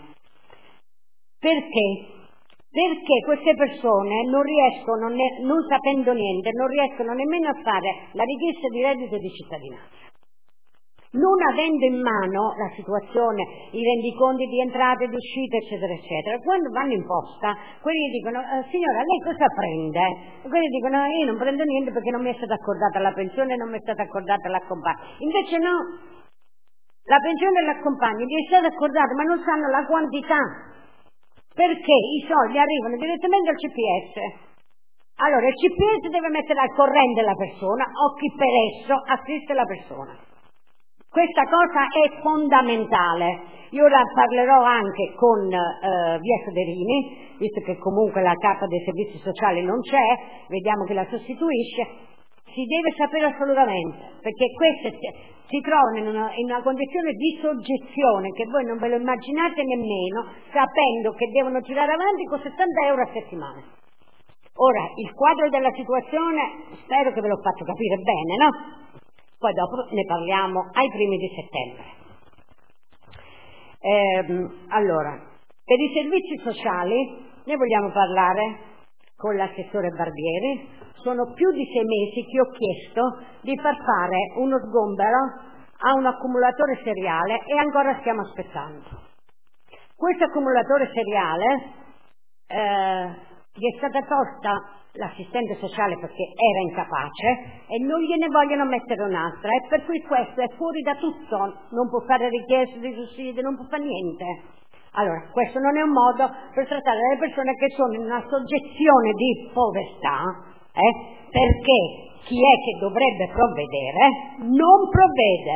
Perché? Perché queste persone non riescono, ne, non sapendo niente, non riescono nemmeno a fare la richiesta di reddito di cittadinanza. Non avendo in mano la situazione, i rendiconti di entrate e di uscite, eccetera, eccetera, quando vanno in posta, quelli dicono: eh, signora, lei cosa prende? E quelli dicono: io non prendo niente perché non mi è stata accordata la pensione, non mi è stata accordata l'accompagno. Invece no, la pensione dell'accompagno gli è stata accordata, ma non sanno la quantità, perché i soldi arrivano direttamente al C P S. Allora il C P S deve mettere al corrente la persona o chi per esso assiste la persona. Questa cosa è fondamentale. Io ora parlerò anche con eh, via Soderini, visto che comunque la capa dei servizi sociali non c'è, vediamo chi la sostituisce. Si deve sapere assolutamente, perché queste si trovano in una, in una condizione di soggezione che voi non ve lo immaginate nemmeno, sapendo che devono tirare avanti con settanta euro a settimana. Ora, il quadro della situazione spero che ve l'ho fatto capire bene, no? Poi dopo ne parliamo ai primi di settembre. Ehm, allora, per i servizi sociali ne vogliamo parlare con l'assessore Barbieri. Sono più di sei mesi che ho chiesto di far fare uno sgombero a un accumulatore seriale e ancora stiamo aspettando. Questo accumulatore seriale eh, gli è stata tolta l'assistente sociale perché era incapace e non gliene vogliono mettere un'altra, e per cui questo è fuori da tutto, non può fare richieste di sussidi, non può fare niente. Allora, questo non è un modo per trattare le persone che sono in una soggezione di povertà, eh, perché chi è che dovrebbe provvedere non provvede.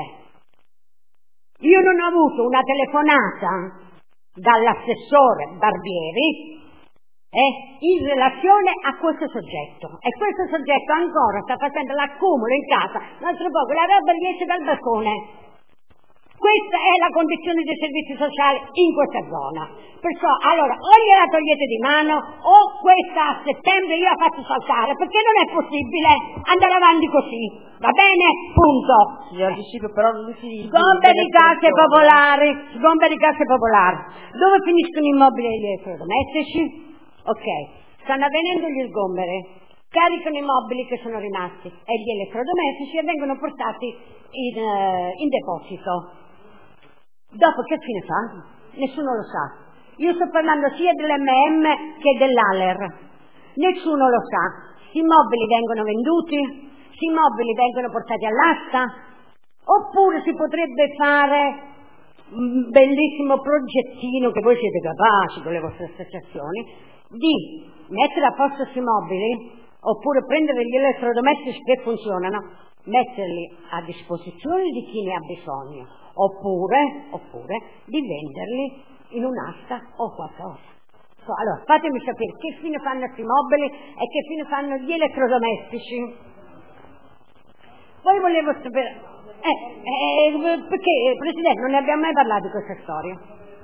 Io non ho avuto una telefonata dall'assessore Barbieri Eh, in relazione a questo soggetto, e questo soggetto ancora sta facendo l'accumulo in casa, l'altro poco la roba gli esce dal balcone. Questa è la condizione dei servizi sociali in questa zona. Perciò allora o gliela togliete di mano o questa a settembre io la faccio saltare, perché non è possibile andare avanti così, va bene? Punto. Signor Discipio, però non si sgomberi case popolari, sgomberi case popolari. Dove finiscono i immobili e gli elettrodomestici? Ok, stanno avvenendo gli sgomberi, caricano i mobili che sono rimasti e gli elettrodomestici e vengono portati in, uh, in deposito. Dopo che fine fa? Nessuno lo sa. Io sto parlando sia dell'M M che dell'A L E R. Nessuno lo sa. I mobili vengono venduti, i mobili vengono portati all'asta, oppure si potrebbe fare un bellissimo progettino che voi siete capaci con le vostre associazioni di mettere a posto questi mobili, oppure prendere gli elettrodomestici che funzionano, metterli a disposizione di chi ne ha bisogno, oppure, oppure di venderli in un'asta o qualcosa. Allora, fatemi sapere che fine fanno questi mobili e che fine fanno gli elettrodomestici. Poi volevo sapere, eh, eh, perché, Presidente, non ne abbiamo mai parlato di questa storia.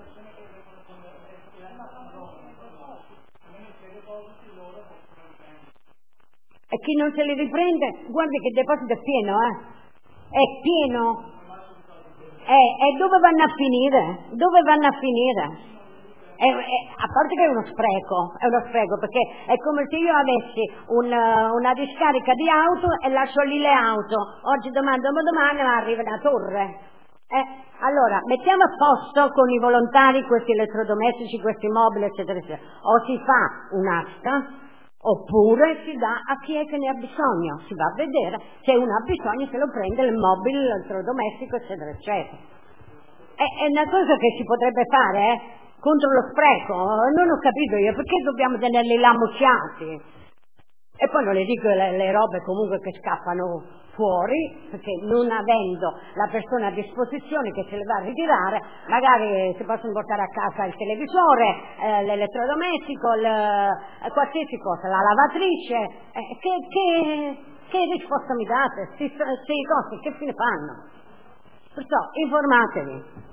E chi non se li riprende, guardi che il deposito è pieno, eh? È pieno. Eh, e dove vanno a finire? Dove vanno a finire? È, è, a parte che è uno spreco, è uno spreco, perché è come se io avessi un, una discarica di auto e lascio lì le auto. Oggi, domani, dopodomani arriva una torre. Eh, allora, mettiamo a posto con i volontari questi elettrodomestici, questi mobili, eccetera, eccetera. O si fa un'asta, oppure si dà a chi è che ne ha bisogno, si va a vedere, se uno ha bisogno se lo prende il mobile, l'elettrodomestico, eccetera, eccetera. È, è una cosa che si potrebbe fare, eh? Contro lo spreco, non ho capito io, perché dobbiamo tenerli là mucciati? E poi non le dico le, le robe comunque che scappano fuori, perché non avendo la persona a disposizione che se le va a ritirare, magari si possono portare a casa il televisore, eh, l'elettrodomestico, il, eh, qualsiasi cosa, la lavatrice, eh, che, che, che risposta mi date? Questi cosi che fine fanno? Perciò informatevi.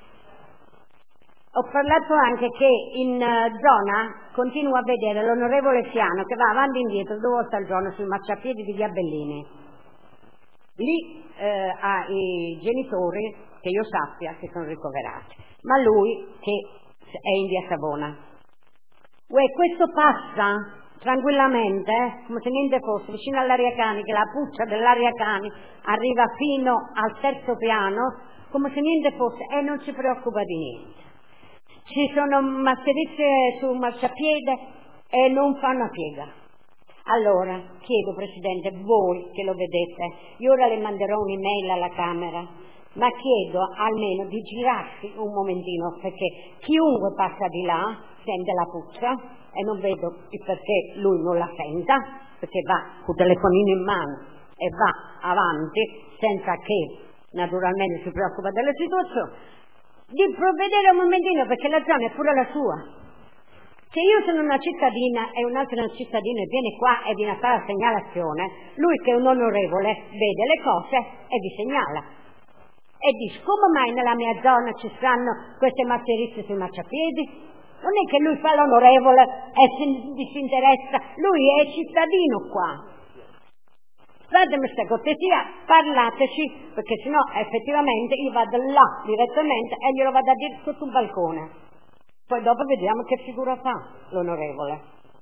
Ho parlato anche che in uh, zona continuo a vedere l'onorevole Siano che va avanti e indietro due volte al giorno sui marciapiedi di Via Bellini. Lì eh, ha i genitori, che io sappia, che sono ricoverati, ma lui che è in Via Savona. Uè, questo passa tranquillamente, eh, come se niente fosse, vicino all'Aria Cani, che la puccia dell'Aria Cani arriva fino al terzo piano, come se niente fosse, e non si preoccupa di niente. Ci sono masterizie sul marciapiede e non fanno piega. Allora, chiedo Presidente, voi che lo vedete, io ora le manderò un'email alla Camera, ma chiedo almeno di girarsi un momentino, perché chiunque passa di là sente la puccia e non vedo il perché lui non la senta, perché va con il telefonino in mano e va avanti senza che naturalmente si preoccupa della situazione. Di provvedere un momentino, perché la zona è pure la sua. Se io sono una cittadina e un altro è un cittadino e viene qua e viene a fare la segnalazione, lui che è un onorevole vede le cose e vi segnala. E dice, come mai nella mia zona ci stanno queste masterizie sui marciapiedi? Non è che lui fa l'onorevole e si disinteressa, lui è cittadino qua. Fatemi questa cortesia, parlateci, perché sennò effettivamente io vado là direttamente e glielo vado a dire sotto un balcone. Poi dopo vediamo che figura fa l'onorevole.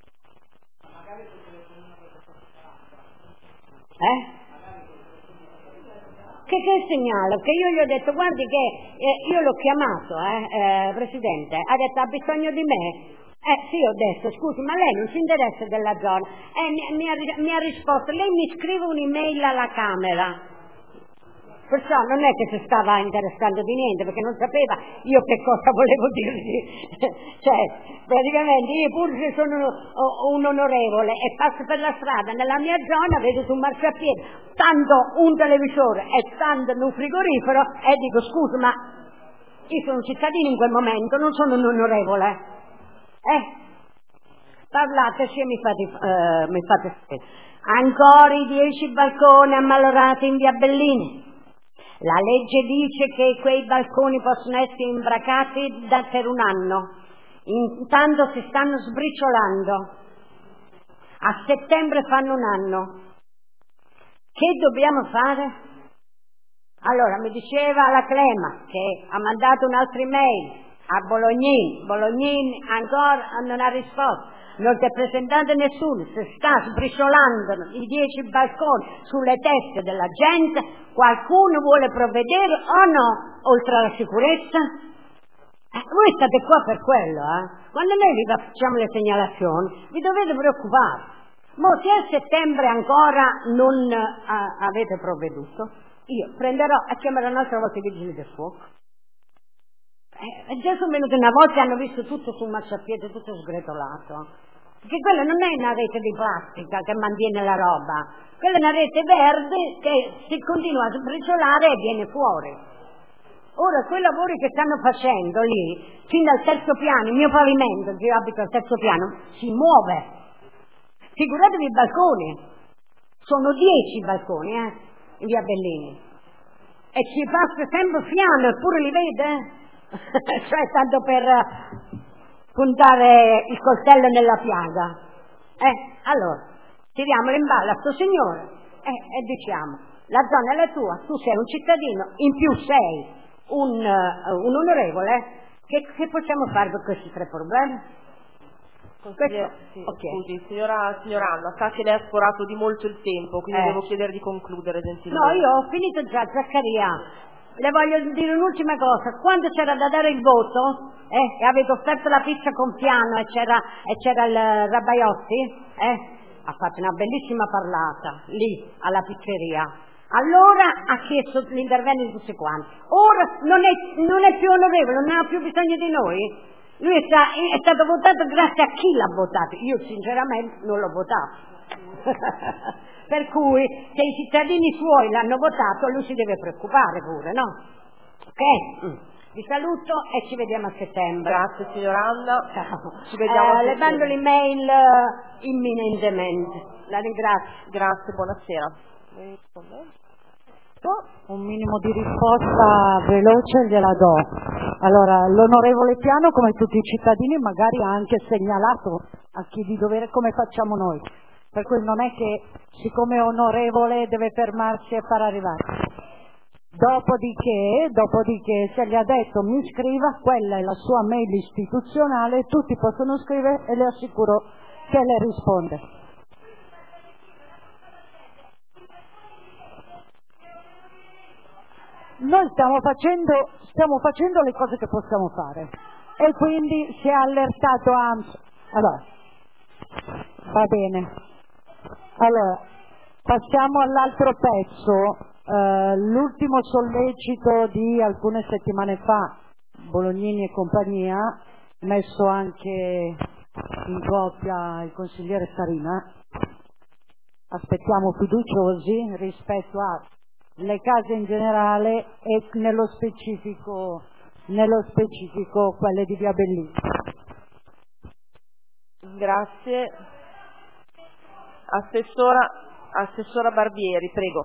Eh? Che, che segnalo? Che io gli ho detto, guardi che eh, io l'ho chiamato, eh, eh, Presidente, ha detto ha bisogno di me. Eh sì, ho detto, scusi, ma lei non si interessa della zona? Eh, mi, mi, ha, mi ha risposto, lei mi scrive un'email alla Camera. Perciò non è che si stava interessando di niente, perché non sapeva io che cosa volevo dirgli. Cioè, praticamente io pure se sono un, un onorevole e passo per la strada, nella mia zona vedo su un marciapiede, tanto un televisore e tanto un frigorifero e dico, scusa, ma io sono un cittadino in quel momento, non sono un onorevole. Eh, parlateci e mi fate, uh, mi fate sapere. Ancora i dieci balconi ammalorati in Via Bellini. La legge dice che quei balconi possono essere imbracati da, per un anno. Intanto si stanno sbriciolando. A settembre fanno un anno. Che dobbiamo fare? Allora, mi diceva la Clema che ha mandato un'altra email a Bolognini, Bolognini ancora non ha risposto, non si è presentato nessuno, si sta sbriciolando i dieci balconi sulle teste della gente, qualcuno vuole provvedere o no, oltre alla sicurezza? Eh, voi state qua per quello, eh? Quando noi vi facciamo le segnalazioni, vi dovete preoccupare. Ma se a settembre ancora non uh, avete provveduto, io prenderò e chiamerò un'altra volta i vigili del fuoco. Eh, già sono venuti una volta e hanno visto tutto sul marciapiede, tutto sgretolato. Perché quella non è una rete di plastica che mantiene la roba, quella è una rete verde che si continua a sbriciolare e viene fuori. Ora, quei lavori che stanno facendo lì, fin dal terzo piano, il mio pavimento, che io abito al terzo piano, si muove. Figuratevi i balconi. Sono dieci i balconi, eh, in via Bellini. E ci passa sempre fiano, eppure li vede? Cioè, tanto per puntare il coltello nella piaga. Eh, allora, tiriamolo in ballo a sto signore eh, e diciamo, la zona è la tua, tu sei un cittadino, in più sei un, uh, un onorevole, che, che possiamo fare per questi tre problemi? Consigliere, sì, okay. Scusi, signora, signora Anna, sa che lei ha sforato di molto il tempo, quindi eh. devo chiedere di concludere gentilmente. No, io ho finito già, Zaccaria. Le voglio dire un'ultima cosa, quando c'era da dare il voto eh, e avete offerto la pizza con piano e c'era, e c'era il Rabaiotti, eh, ha fatto una bellissima parlata lì alla pizzeria. Allora ha chiesto l'intervento di tutti quanti. Ora non è, non è più onorevole, non ha più bisogno di noi. Lui è, sta, è stato votato grazie a chi l'ha votato. Io sinceramente non l'ho votato. Per cui se i cittadini suoi l'hanno votato, lui si deve preoccupare pure, no? Ok? Mm. Vi saluto e ci vediamo a settembre. Grazie signora Anna. Ciao. Ci vediamo eh, a le settembre. mando l'email uh, imminentemente. La ringrazio. Grazie, buonasera. Un minimo di risposta veloce gliela do. Allora, l'onorevole Piano, come tutti i cittadini, magari ha anche segnalato a chi di dovere come facciamo noi. Per cui non è che, siccome è onorevole, deve fermarsi e far arrivare. Dopodiché, dopodiché, se gli ha detto mi scriva, quella è la sua mail istituzionale, tutti possono scrivere e le assicuro che le risponde. Noi stiamo facendo, stiamo facendo le cose che possiamo fare e quindi si è allertato a... Allora, va bene. Allora, passiamo all'altro pezzo. Uh, l'ultimo sollecito di alcune settimane fa, Bolognini e compagnia, messo anche in copia il consigliere Sarina, aspettiamo fiduciosi rispetto a le case in generale e nello specifico, nello specifico quelle di via Bellini. Grazie. Assessora, Assessora Barbieri, prego.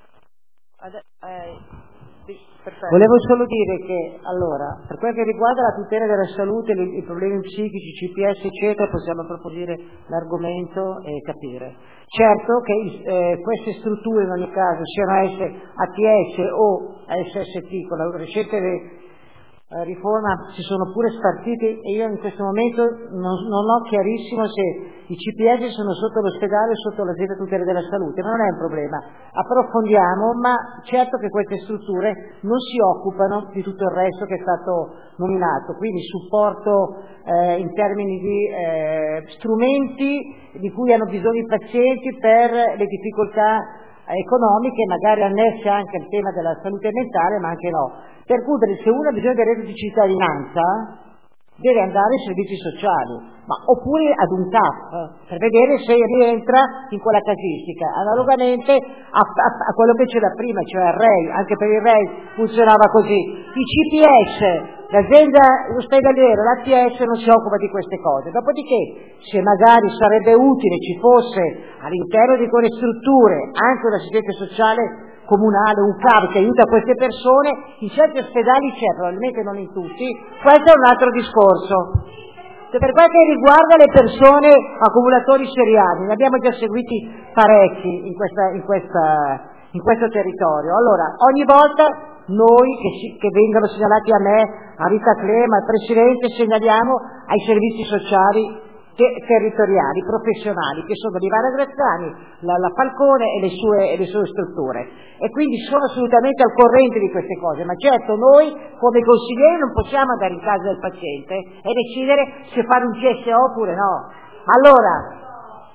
Ade- eh, sì, Volevo solo dire che, allora, per quel che riguarda la tutela della salute, i problemi psichici, C P S, eccetera, possiamo approfondire l'argomento e capire. Certo che eh, queste strutture, in ogni caso, siano esse A T S o S S T, con la recente eh, riforma si sono pure spartiti e io in questo momento non, non ho chiarissimo se i C P S sono sotto l'ospedale o sotto l'azienda tutela della salute, ma non è un problema. Approfondiamo, ma certo che queste strutture non si occupano di tutto il resto che è stato nominato, quindi supporto eh, in termini di eh, strumenti di cui hanno bisogno i pazienti per le difficoltà economiche, magari annesse anche al tema della salute mentale, ma anche no. Per cui se uno ha bisogno del reddito di cittadinanza deve andare ai servizi sociali, ma oppure ad un C A F per vedere se rientra in quella casistica, analogamente a, a, a quello che c'era prima, cioè il R E I. Anche per il R E I funzionava così. I C P S, l'azienda ospedaliera, l'A T S non si occupa di queste cose. Dopodiché, se magari sarebbe utile ci fosse all'interno di quelle strutture anche un assistente sociale comunale, un C A V che aiuta queste persone, in certi ospedali c'è, probabilmente non in tutti, questo è un altro discorso. Per quel che riguarda le persone accumulatori seriali, ne abbiamo già seguiti parecchi in, questa, in, questa, in questo territorio. Allora, ogni volta noi che, si, che vengono segnalati a me, a Rita Clema, al Presidente, segnaliamo ai servizi sociali territoriali, professionali, che sono Livara Graziani, la, la Falcone e le, sue, e le sue strutture, e quindi sono assolutamente al corrente di queste cose, ma certo noi come consiglieri non possiamo andare in casa del paziente e decidere se fare un C S O oppure no. Allora,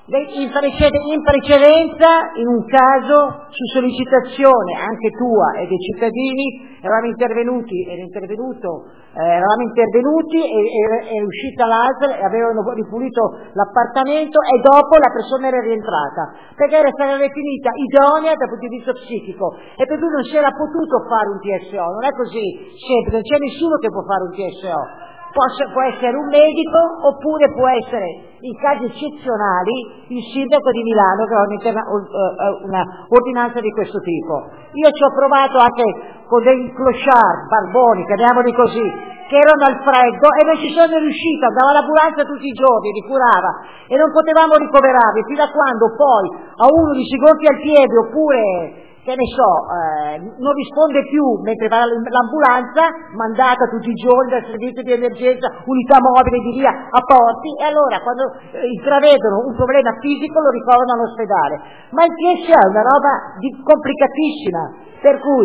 In, precede, in precedenza, in un caso, su sollecitazione anche tua e dei cittadini, eravamo intervenuti, era intervenuto, eh, eravamo intervenuti e, e, è uscita l'altra e avevano ripulito l'appartamento e dopo la persona era rientrata, perché era stata definita idonea dal punto di vista psichico e per cui non si era potuto fare un T S O, non è così sempre, non c'è nessuno che può fare un T S O. Può, può essere un medico oppure può essere, in casi eccezionali, il sindaco di Milano che ha una, una ordinanza di questo tipo. Io ci ho provato anche con dei clochard, barboni, chiamiamoli così, che erano al freddo e non ci sono riuscita, andava all'ambulanza tutti i giorni, li curava e non potevamo ricoverarli, fino a quando poi a uno gli si gonfia il piede oppure che ne so, eh, non risponde più mentre va l'ambulanza, mandata tutti i giorni dal servizio di emergenza, unità mobile di via a Porti, e allora quando eh, intravedono un problema fisico lo ricoverano all'ospedale. Ma il T S O è una roba di, complicatissima, per cui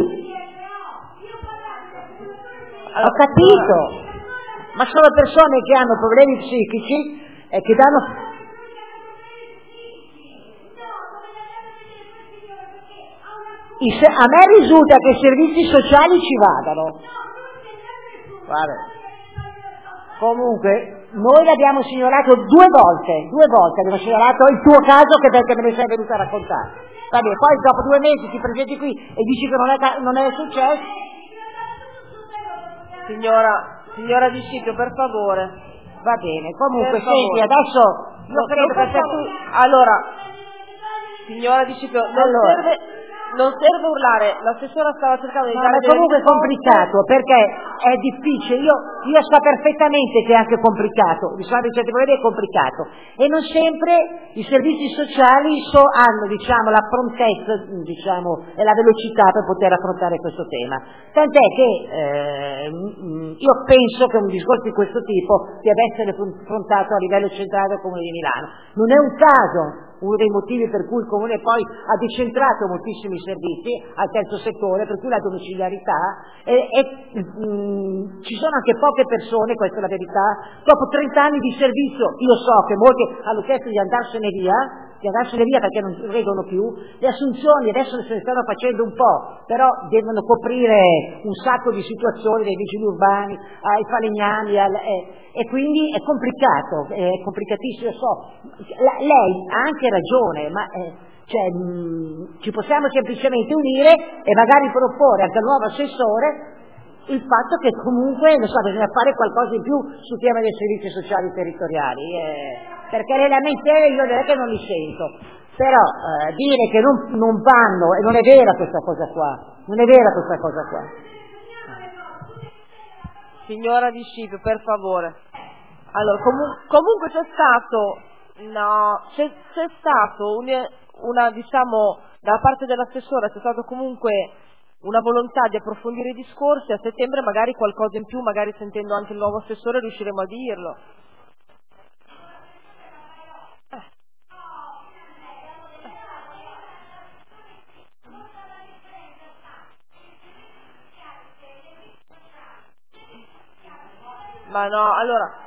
ho capito, ma sono persone che hanno problemi psichici e che danno... A me risulta che i servizi sociali ci vadano. Guarda. Comunque, noi l'abbiamo signalato due volte, due volte abbiamo signalato il tuo caso che perché me ne sei venuta a raccontare. Va bene, poi dopo due mesi ti presenti qui e dici che non è, non è successo. Signora, signora Di Scipio, per favore. Va bene, comunque, Per senti, favore. adesso io No, credo che se tu... Allora, signora Di Scipio, non Allora. serve... Non serve urlare, l'assessora stava cercando di No, dare ma comunque è complicato perché è difficile, io, io so perfettamente che è anche complicato, risolvere certi problemi è complicato e non sempre i servizi sociali so, hanno diciamo, la prontezza diciamo, e la velocità per poter affrontare questo tema, tant'è che eh, io penso che un discorso di questo tipo deve essere affrontato a livello centrale del Comune di Milano. Non è un caso uno dei motivi per cui il Comune poi ha decentrato moltissimi servizi al terzo settore, per cui la domiciliarità e, e mh, ci sono anche poche persone, questa è la verità, dopo trenta anni di servizio, io so che molti hanno chiesto di andarsene via, di andarsene via perché non reggono più, le assunzioni adesso se ne stanno facendo un po', però devono coprire un sacco di situazioni dai vigili urbani ai falegnami al, eh, e quindi è complicato, è complicatissimo, so. La, lei ha anche ragione, ma eh, cioè, mh, ci possiamo semplicemente unire e magari proporre anche al nuovo assessore il fatto che comunque non so, bisogna fare qualcosa in più sul tema dei servizi sociali territoriali, eh, perché le lamentele io direi che non li sento, però eh, dire che non, non vanno, e non è vera questa cosa qua, non è vera questa cosa qua. Signora Di Scipio, per favore. Allora, comu- comunque c'è stato, no, c'è, c'è stato un, una, diciamo, da parte dell'assessore c'è stato comunque una volontà di approfondire i discorsi, a settembre magari qualcosa in più, magari sentendo anche il nuovo assessore riusciremo a dirlo. Eh. Ma no, allora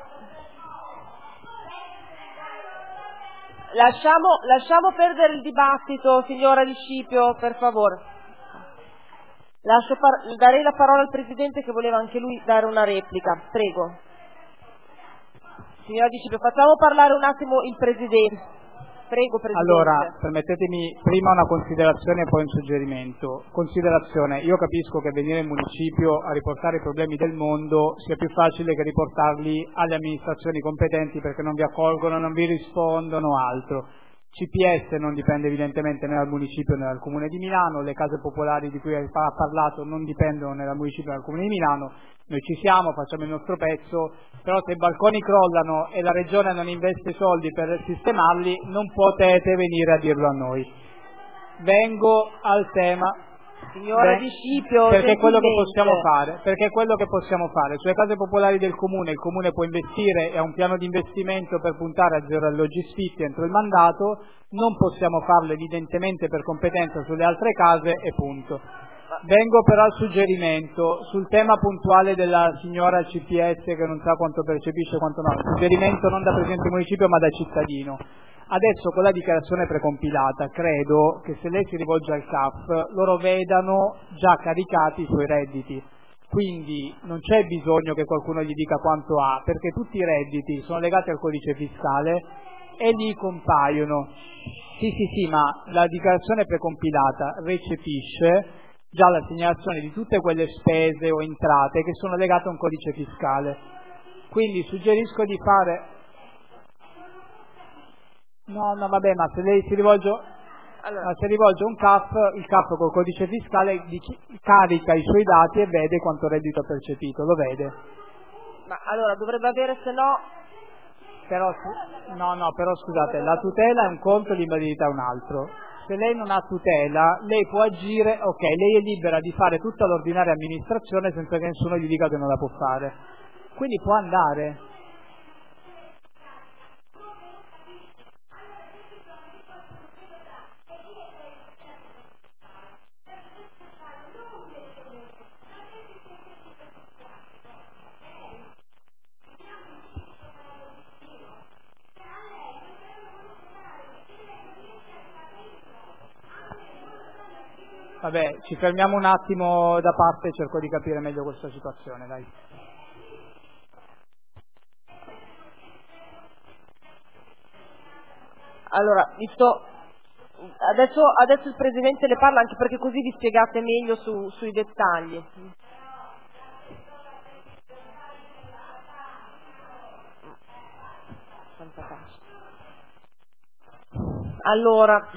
lasciamo, lasciamo perdere il dibattito, signora Di Scipio, per favore. Lascio par- darei la parola al Presidente che voleva anche lui dare una replica. Prego. Signora Di Scipio, facciamo parlare un attimo il Presidente. Prego, Presidente. Allora, permettetemi prima una considerazione e poi un suggerimento. Considerazione, io capisco che venire in municipio a riportare i problemi del mondo sia più facile che riportarli alle amministrazioni competenti perché non vi accolgono, non vi rispondono, altro. C P S non dipende evidentemente né dal municipio né dal Comune di Milano, le case popolari di cui ha parlato non dipendono né dal municipio né dal Comune di Milano, noi ci siamo, facciamo il nostro pezzo, però se i balconi crollano e la Regione non investe soldi per sistemarli non potete venire a dirlo a noi. Vengo al tema. Signora Beh, Di Scipio, perché è quello che gentilmente. possiamo fare, perché è quello che possiamo fare. Sulle case popolari del Comune, il Comune può investire e ha un piano di investimento per puntare a zero alloggi sfitti entro il mandato, non possiamo farlo evidentemente per competenza sulle altre case e punto. Vengo però al suggerimento sul tema puntuale della signora C P S che non sa quanto percepisce e quanto no. Suggerimento non da Presidente del Municipio ma da cittadino. Adesso con la dichiarazione precompilata credo che se lei si rivolge al C A F loro vedano già caricati i suoi redditi. Quindi non c'è bisogno che qualcuno gli dica quanto ha, perché tutti i redditi sono legati al codice fiscale e lì compaiono. Sì, sì, sì, ma la dichiarazione precompilata recepisce già la segnalazione di tutte quelle spese o entrate che sono legate a un codice fiscale. Quindi suggerisco di fare... No, no, vabbè, ma se lei si rivolge... Allora. Ma se rivolge un C A F, il C A F col codice fiscale carica i suoi dati e vede quanto reddito ha percepito, lo vede. Ma allora dovrebbe avere, se no... Però, no, no, però scusate, la tutela è un conto, l'invalidità è un altro. Se lei non ha tutela, lei può agire, ok, lei è libera di fare tutta l'ordinaria amministrazione senza che nessuno gli dica che non la può fare. Quindi può andare. Vabbè, ci fermiamo un attimo da parte e cerco di capire meglio questa situazione, dai. Allora, visto adesso, adesso il Presidente ne parla anche perché così vi spiegate meglio su, sui dettagli. Allora,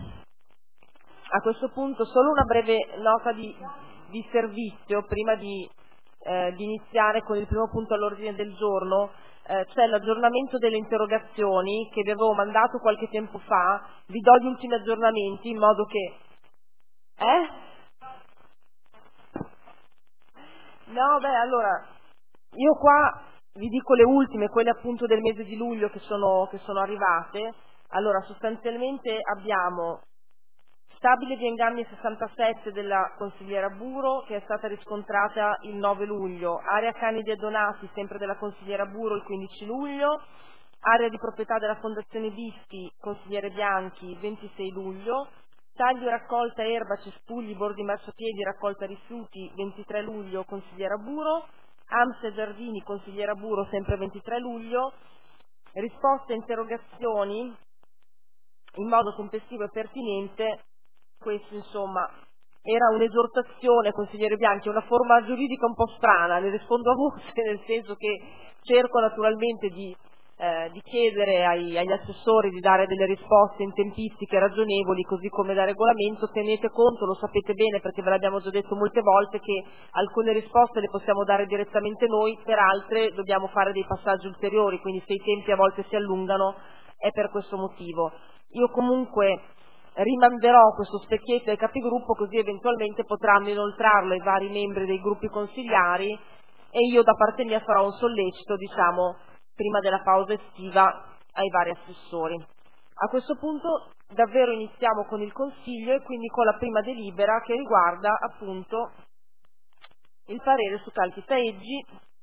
a questo punto solo una breve nota di, di servizio prima di, eh, di iniziare con il primo punto all'ordine del giorno. Eh, c'è l'aggiornamento delle interrogazioni che vi avevo mandato qualche tempo fa, vi do gli ultimi aggiornamenti in modo che... Eh? No, beh, allora, io qua vi dico le ultime, quelle appunto del mese di luglio che sono, che sono arrivate. Allora, sostanzialmente abbiamo stabile di Engammi sessantasette della consigliera Buro che è stata riscontrata il nove luglio, area Canidi e Donati sempre della consigliera Buro il quindici luglio, area di proprietà della Fondazione Biffi, consigliere Bianchi il ventisei luglio, taglio raccolta erba, cespugli, bordi marciapiedi, raccolta rifiuti ventitré luglio, consigliera Buro, Amse e Giardini, consigliera Buro sempre ventitré luglio, risposte a interrogazioni in modo tempestivo e pertinente. Questo insomma era un'esortazione, consigliere Bianchi, una forma giuridica un po' strana, le rispondo a voce nel senso che cerco naturalmente di, eh, di chiedere ai, agli assessori di dare delle risposte in tempistiche ragionevoli, così come da regolamento. Tenete conto, lo sapete bene perché ve l'abbiamo già detto molte volte, che alcune risposte le possiamo dare direttamente noi, per altre dobbiamo fare dei passaggi ulteriori, quindi se i tempi a volte si allungano è per questo motivo. Io comunque rimanderò questo specchietto ai capigruppo, così eventualmente potranno inoltrarlo ai vari membri dei gruppi consigliari e io da parte mia farò un sollecito, diciamo, prima della pausa estiva ai vari assessori. A questo punto davvero iniziamo con il Consiglio e quindi con la prima delibera che riguarda appunto il parere su Calchitaeggi,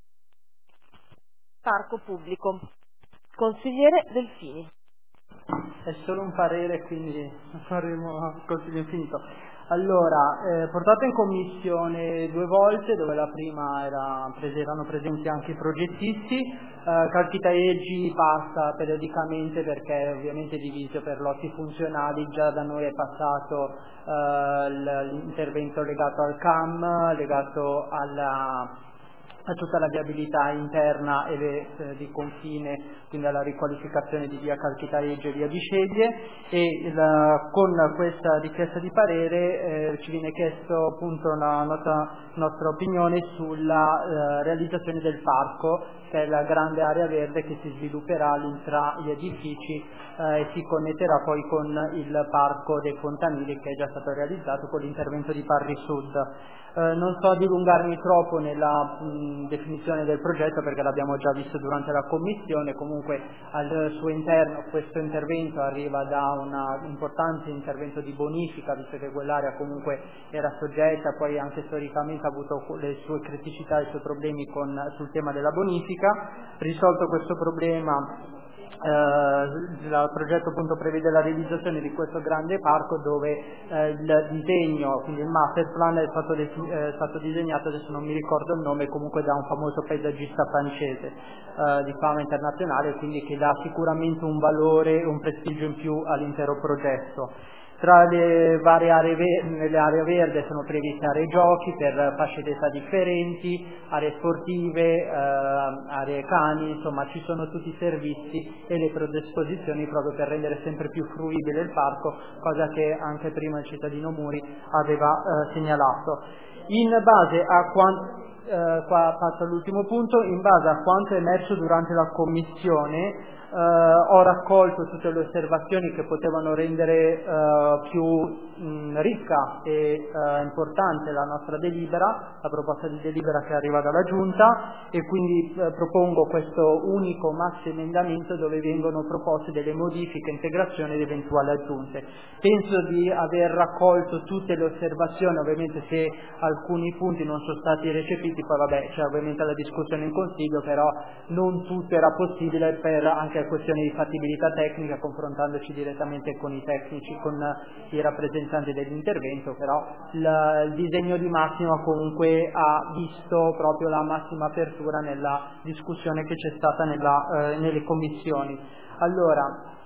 parco pubblico. Consigliere Delfini. È solo un parere, quindi faremo consiglio infinito. Allora, eh, portato in commissione due volte, dove la prima era prese, erano presenti anche i progettisti, eh, Calchitaeggi passa periodicamente perché è ovviamente diviso per lotti funzionali. Già da noi è passato eh, l'intervento legato al C A M, legato alla a tutta la viabilità interna e le, eh, di confine, quindi alla riqualificazione di via Calchitaeggi e via di Sceglie, e la, con questa richiesta di parere eh, ci viene chiesto appunto una nostra, nostra opinione sulla eh, realizzazione del parco, che è la grande area verde che si svilupperà tra gli edifici eh, e si connetterà poi con il parco dei Fontanili, che è già stato realizzato con l'intervento di Parri Sud. Eh, non so dilungarmi troppo nella mh, mh, definizione del progetto, perché l'abbiamo già visto durante la commissione. Comunque al suo interno questo intervento arriva da un importante intervento di bonifica, visto che quell'area comunque era soggetta, poi anche storicamente ha avuto le sue criticità e i suoi problemi con, sul tema della bonifica. Risolto questo problema, Uh, il progetto appunto prevede la realizzazione di questo grande parco dove uh, il disegno, quindi il master plan è stato, è stato disegnato, adesso non mi ricordo il nome, comunque da un famoso paesaggista francese uh, di fama internazionale, quindi che dà sicuramente un valore e un prestigio in più all'intero progetto. Tra le varie aree, nelle aree verde sono previste aree giochi per fasce d'età differenti, aree sportive, eh, aree cani, insomma ci sono tutti i servizi e le predisposizioni proprio per rendere sempre più fruibile il parco, cosa che anche prima il cittadino Muri aveva eh, segnalato. In base a quanto eh, qua passo all'ultimo punto, in base a quanto è emerso durante la commissione, Uh, ho raccolto tutte le osservazioni che potevano rendere uh, più mh, ricca e uh, importante la nostra delibera, la proposta di delibera che arriva dalla Giunta, e quindi uh, propongo questo unico maxi emendamento dove vengono proposte delle modifiche, integrazioni ed eventuali aggiunte. Penso di aver raccolto tutte le osservazioni, ovviamente se alcuni punti non sono stati recepiti poi vabbè c'è ovviamente la discussione in consiglio, però non tutto era possibile per anche questioni di fattibilità tecnica, confrontandoci direttamente con i tecnici, con i rappresentanti dell'intervento, però il, il disegno di massima comunque ha visto proprio la massima apertura nella discussione che c'è stata nella, eh, nelle commissioni. Allora,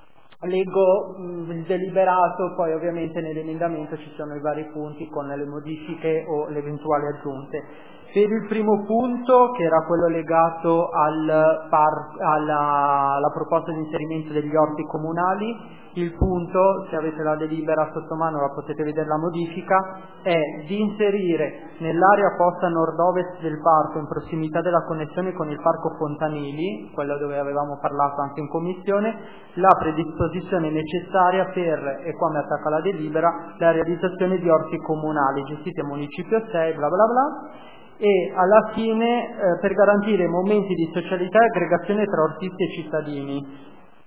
leggo mh, il deliberato, poi ovviamente nell'emendamento ci sono i vari punti con le modifiche o le eventuali aggiunte. Per il primo punto, che era quello legato al par- alla, alla proposta di inserimento degli orti comunali, il punto, se avete la delibera sotto mano la potete vedere la modifica, è di inserire nell'area posta a nord-ovest del parco, in prossimità della connessione con il parco Fontanili, quello dove avevamo parlato anche in commissione, la predisposizione necessaria per, e qua mi attacca la delibera, la realizzazione di orti comunali gestiti a municipio sei, bla bla bla, e alla fine eh, per garantire momenti di socialità e aggregazione tra artisti e cittadini,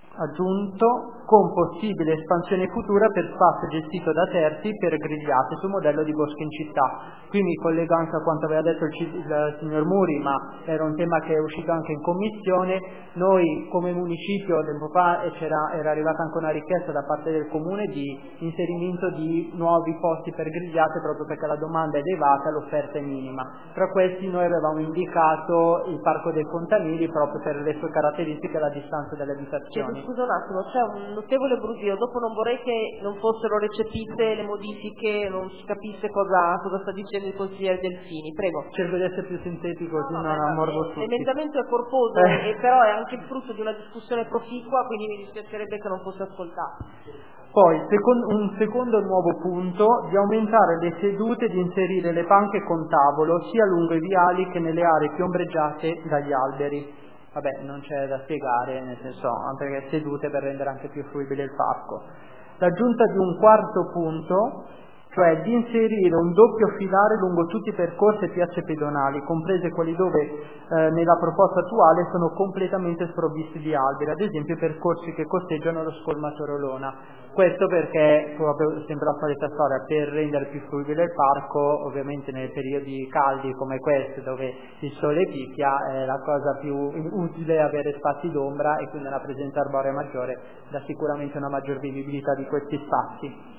aggiunto con possibile espansione futura per spazio gestito da terzi per grigliate sul modello di bosco in città. Qui mi collego anche a quanto aveva detto il, il signor Muri, ma era un tema che è uscito anche in commissione. Noi come municipio tempo fa c'era, era arrivata anche una richiesta da parte del comune di inserimento di nuovi posti per grigliate, proprio perché la domanda è elevata e l'offerta è minima. Tra questi noi avevamo indicato il Parco dei Fontanili proprio per le sue caratteristiche e la distanza delle abitazioni. Scusa un attimo, c'è un notevole brusio, dopo non vorrei che non fossero recepite le modifiche, non si capisse cosa, cosa sta dicendo il consigliere Delfini, prego. Cerco di essere più sintetico, così no, non ammorbo tutti. L'emendamento è corposo, eh. e però è anche il frutto di una discussione proficua, quindi mi dispiacerebbe che non fosse ascoltato. Poi, secondo, un secondo nuovo punto, di aumentare le sedute e di inserire le panche con tavolo sia lungo i viali che nelle aree più ombreggiate dagli alberi. Vabbè, non c'è da spiegare, nel senso, anche sedute per rendere anche più fruibile il parco. L'aggiunta di un quarto punto, cioè di inserire un doppio filare lungo tutti i percorsi e piazze pedonali, comprese quelli dove eh, nella proposta attuale sono completamente sprovvisti di alberi, ad esempio i percorsi che costeggiano lo scolmatore Olona. Questo perché, proprio sempre la solita storia, per rendere più fruibile il parco, ovviamente nei periodi caldi come questo, dove il sole picchia, è la cosa più utile avere spazi d'ombra, e quindi una presenza arborea maggiore dà sicuramente una maggior vivibilità di questi spazi.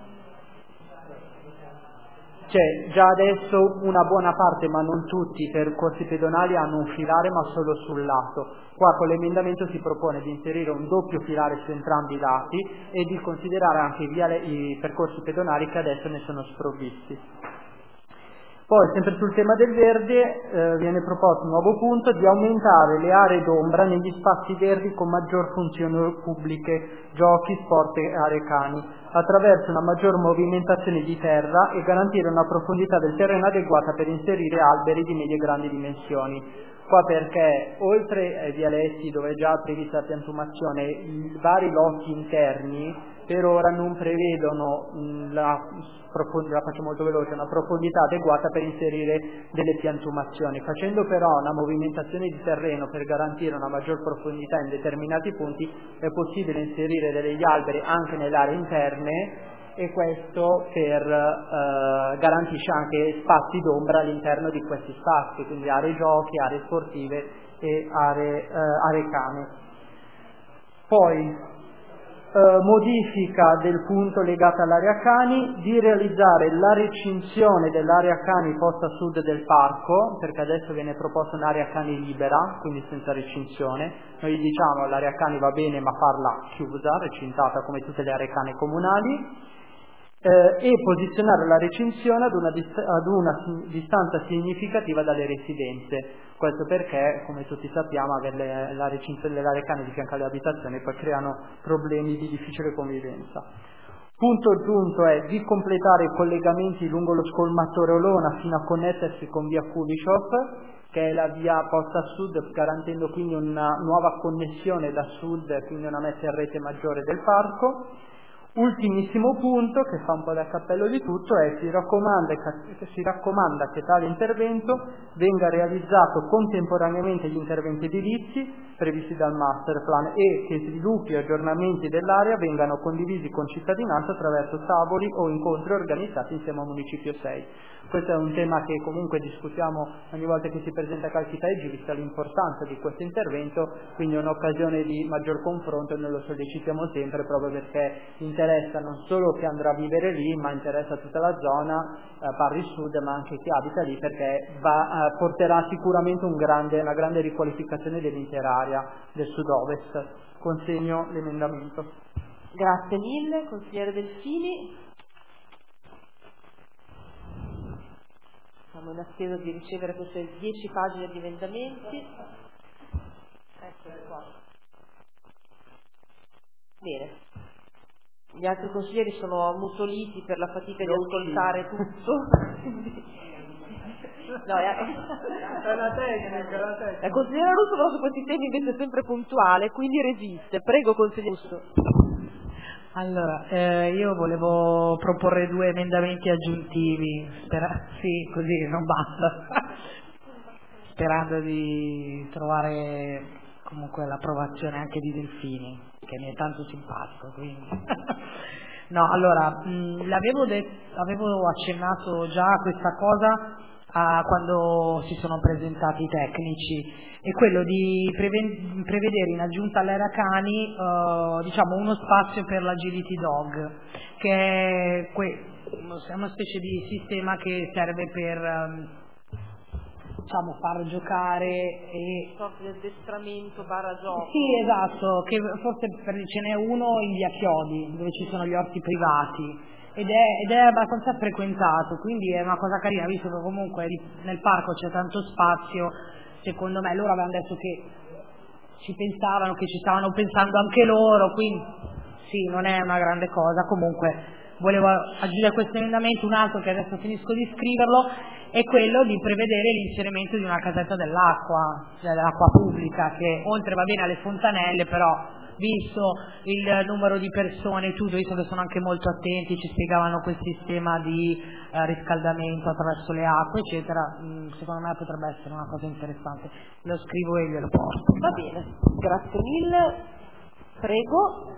C'è già adesso una buona parte, ma non tutti, i percorsi pedonali hanno un filare ma solo sul lato. Qua con l'emendamento si propone di inserire un doppio filare su entrambi i lati e di considerare anche i, viale, i percorsi pedonali che adesso ne sono sprovvisti. Poi, sempre sul tema del verde, eh, viene proposto un nuovo punto di aumentare le aree d'ombra negli spazi verdi con maggior funzioni pubbliche, giochi, sport e aree cani, attraverso una maggior movimentazione di terra e garantire una profondità del terreno adeguata per inserire alberi di medie e grandi dimensioni. Qua perché oltre ai vialetti dove è già prevista la piantumazione, i vari lotti interni per ora non prevedono mh, la, la faccio molto veloce, una profondità adeguata per inserire delle piantumazioni. Facendo però una movimentazione di terreno per garantire una maggior profondità in determinati punti è possibile inserire degli alberi anche nelle aree interne, e questo per, eh, garantisce anche spazi d'ombra all'interno di questi spazi, quindi aree giochi, aree sportive e aree, eh, aree cane. Poi Uh, modifica del punto legato all'area cani, di realizzare la recinzione dell'area cani posta a sud del parco, perché adesso viene proposta un'area cani libera, quindi senza recinzione. Noi diciamo l'area cani va bene, ma farla chiusa, recintata come tutte le aree cani comunali. Eh, e posizionare la recinzione ad una, dist- ad una si- distanza significativa dalle residenze. Questo perché, come tutti sappiamo, avere la recinzione delle aree cani di fianco alle abitazioni poi creano problemi di difficile convivenza. Punto aggiunto è di completare i collegamenti lungo lo scolmatore Olona fino a connettersi con via Kubishov, che è la via posta a sud, garantendo quindi una nuova connessione da sud, quindi una messa in rete maggiore del parco. Ultimissimo punto, che fa un po' da cappello di tutto, è si raccomanda, che si raccomanda che tale intervento venga realizzato contemporaneamente agli interventi edilizi previsti dal master plan e che sviluppi e aggiornamenti dell'area vengano condivisi con cittadinanza attraverso tavoli o incontri organizzati insieme al Municipio sei. Questo è un tema che comunque discutiamo ogni volta che si presenta Calcitaigi, vista l'importanza di questo intervento, quindi è un'occasione di maggior confronto e noi lo sollecitiamo sempre proprio perché interessa non solo chi andrà a vivere lì, ma interessa tutta la zona, eh, Parri Sud, ma anche chi abita lì, perché va, eh, porterà sicuramente un grande, una grande riqualificazione dell'intera area del sud-ovest. Consegno l'emendamento. Grazie mille, consigliere Delfini. Siamo in attesa di ricevere queste dieci pagine di emendamenti. Eccole qua. Bene. Gli altri consiglieri sono ammutoliti per la fatica di ascoltare tutto. No, è, è la tecnica, la tecnica. La consigliera Russo però su questi temi invece è sempre puntuale, quindi resiste. Prego, consigliere Russo. Allora, eh, io volevo proporre due emendamenti aggiuntivi, spera- sì, così non basta, sperando di trovare comunque l'approvazione anche di Delfini, che mi è tanto simpatico, quindi. No, allora, mh, l'avevo det- avevo accennato già a questa cosa a quando si sono presentati i tecnici, è quello di preve- prevedere in aggiunta all'area cani uh, diciamo uno spazio per l'agility dog, che è, que- è una specie di sistema che serve per um, diciamo far giocare e sorta di addestramento barra gioco. Sì, esatto, che forse per ce n'è uno in via Chiodi dove ci sono gli orti privati. Ed è, ed è abbastanza frequentato, quindi è una cosa carina, visto che comunque nel parco c'è tanto spazio. Secondo me loro avevano detto che ci pensavano, che ci stavano pensando anche loro, quindi sì, non è una grande cosa. Comunque volevo aggiungere a questo emendamento un altro che adesso finisco di scriverlo, è quello di prevedere l'inserimento di una casetta dell'acqua, cioè dell'acqua pubblica, che oltre va bene alle fontanelle, però visto il numero di persone, tutto, visto che sono anche molto attenti, ci spiegavano quel sistema di eh, riscaldamento attraverso le acque, eccetera, mh, secondo me potrebbe essere una cosa interessante. Lo scrivo e glielo porto. Va bene, grazie mille. Prego.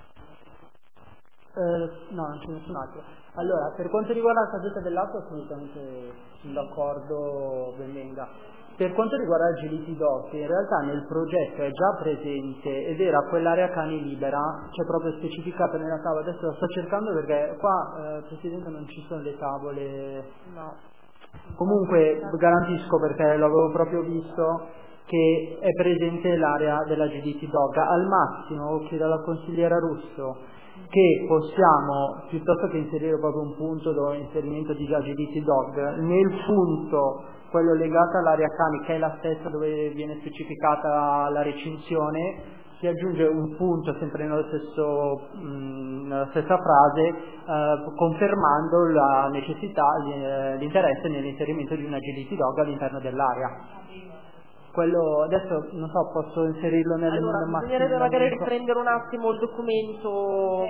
Eh, no, non c'è nessun altro. Allora, per quanto riguarda la casetta dell'acqua, assolutamente sono d'accordo, ben venga. Per quanto riguarda Agility Dog, in realtà nel progetto è già presente ed era quell'area cani libera, c'è proprio specificata nella tavola. Adesso la sto cercando perché qua, eh, Presidente, non ci sono le tavole. No. Comunque garantisco, perché l'avevo proprio visto, che è presente l'area dell'Agility Dog. Al massimo, chiedo alla consigliera Russo che possiamo, piuttosto che inserire proprio un punto dove inserimento di Agility Dog, nel punto quello legato all'area cani, che è la stessa dove viene specificata la recinzione, si aggiunge un punto sempre nello stesso, mh, nella stessa frase, eh, confermando la necessità, l'interesse nell'inserimento di un agility dog all'interno dell'area. quello adesso non so, posso inserirlo nelle allora, nel bisognerebbe magari riprendere un attimo il documento,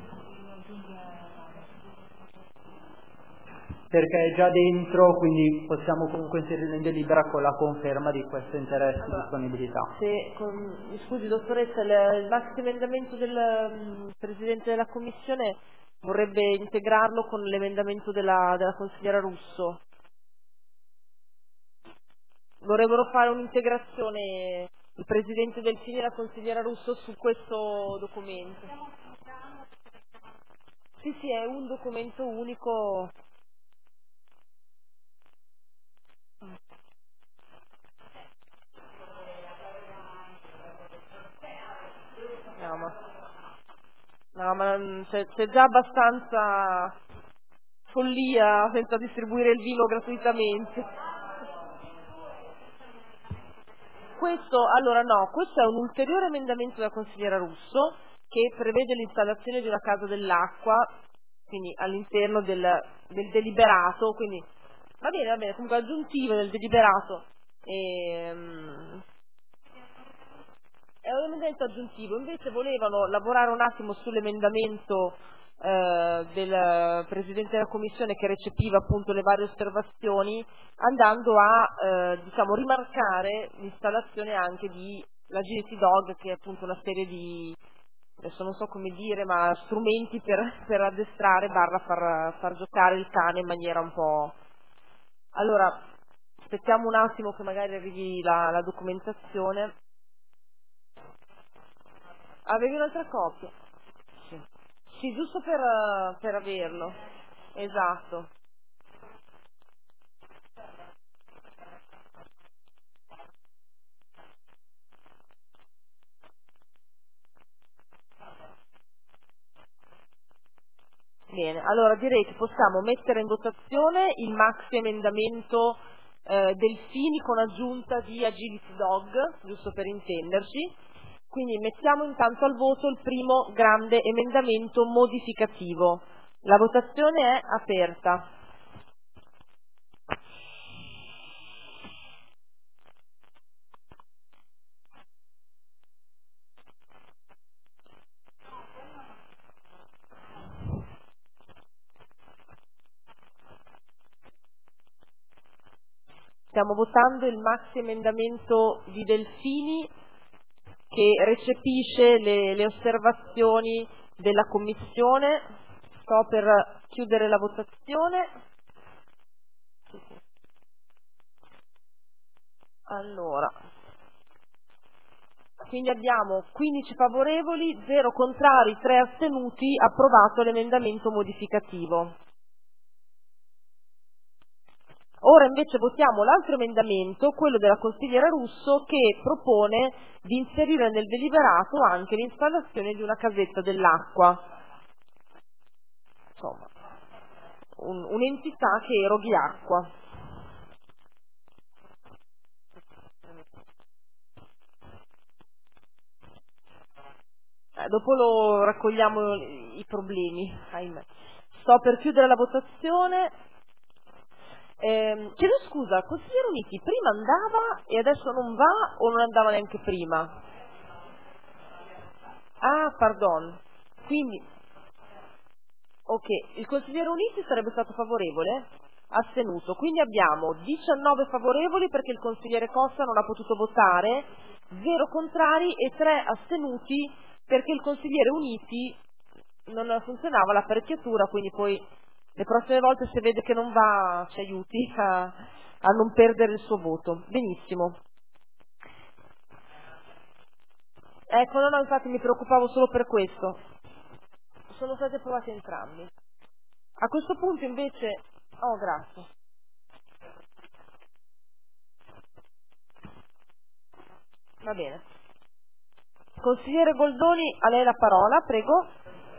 perché è già dentro, quindi possiamo comunque inserirlo in delibera con la conferma di questo interesse e disponibilità. se, con, mi scusi dottoressa, il, il maxi emendamento del um, Presidente della Commissione vorrebbe integrarlo con l'emendamento della, della consigliera Russo. Vorrebbero fare un'integrazione il Presidente Delfini e la consigliera Russo su questo documento. Sì, sì, è un documento unico. No, ma, no, ma c'è, c'è già abbastanza follia senza distribuire il vino gratuitamente. Questo, allora no, questo è un ulteriore emendamento della consigliera Russo che prevede l'installazione di una casa dell'acqua, quindi all'interno del, del deliberato, quindi va bene, va bene, comunque aggiuntivo del deliberato. E, è un emendamento aggiuntivo, invece volevano lavorare un attimo sull'emendamento eh, del Presidente della Commissione che recepiva appunto le varie osservazioni, andando a eh, diciamo rimarcare l'installazione anche di l'Agility Dog, che è appunto una serie di, adesso non so come dire, ma strumenti per, per addestrare barra far, far giocare il cane in maniera un po'. Allora aspettiamo un attimo che magari arrivi la, la documentazione. Avevi un'altra copia? Sì, sì, giusto per, per averlo. Esatto. Bene, allora direi che possiamo mettere in votazione il maxi emendamento eh, Delfini con aggiunta di Agility Dog, giusto per intenderci. Quindi mettiamo intanto al voto il primo grande emendamento modificativo. La votazione è aperta. Stiamo votando il maxi emendamento di Delfini che recepisce le, le osservazioni della Commissione. Sto per chiudere la votazione. Allora, quindi abbiamo quindici favorevoli, zero contrari, tre astenuti, approvato l'emendamento modificativo. Ora invece votiamo l'altro emendamento, quello della consigliera Russo, che propone di inserire nel deliberato anche l'installazione di una casetta dell'acqua. Insomma, un, un'entità che eroghi acqua. Eh, dopo lo raccogliamo i problemi. Ahimè. Sto per chiudere la votazione. Eh, chiedo scusa, consigliere Uniti, prima andava e adesso non va o non andava neanche prima? Ah, pardon. Quindi, ok, il consigliere Uniti sarebbe stato favorevole? Astenuto. Quindi abbiamo diciannove favorevoli perché il consigliere Costa non ha potuto votare, zero contrari e tre astenuti perché il consigliere Uniti non funzionava l'apparecchiatura, quindi poi le prossime volte se vede che non va ci aiuti a, a non perdere il suo voto. Benissimo. Ecco, no, no, infatti mi preoccupavo solo per questo. Sono stati approvati entrambi. A questo punto invece... Oh, grazie. Va bene. Consigliere Goldoni, a lei la parola, prego.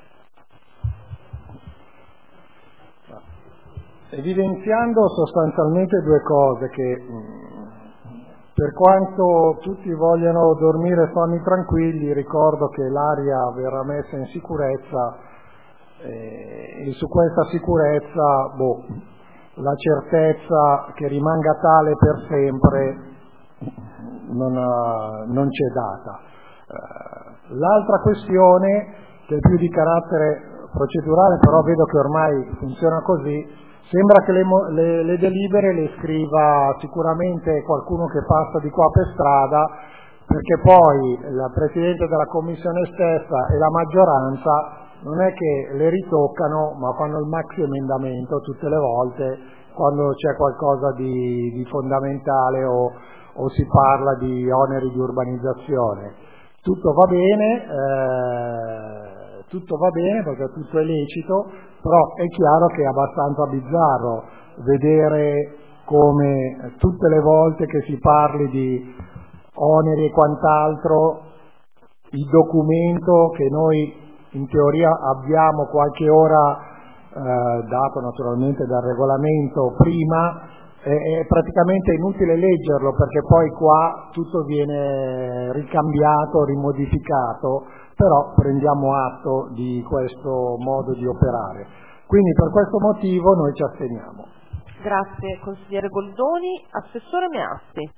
Evidenziando sostanzialmente due cose, che per quanto tutti vogliano dormire sonni tranquilli, ricordo che l'aria verrà messa in sicurezza eh, e su questa sicurezza boh, la certezza che rimanga tale per sempre non, non c'è data. L'altra questione, che è più di carattere procedurale, però vedo che ormai funziona così, sembra che le, le, le delibere le scriva sicuramente qualcuno che passa di qua per strada, perché poi il Presidente della Commissione stessa e la maggioranza non è che le ritoccano, ma fanno il maxi emendamento tutte le volte quando c'è qualcosa di, di fondamentale o, o si parla di oneri di urbanizzazione. Tutto va bene, eh, tutto va bene perché tutto è lecito, però è chiaro che è abbastanza bizzarro vedere come tutte le volte che si parli di oneri e quant'altro, il documento che noi in teoria abbiamo qualche ora eh, dato naturalmente dal regolamento prima, è, è praticamente inutile leggerlo perché poi qua tutto viene ricambiato, rimodificato, però prendiamo atto di questo modo di operare. Quindi per questo motivo noi ci asteniamo. Grazie consigliere Goldoni. Assessore Meazzi.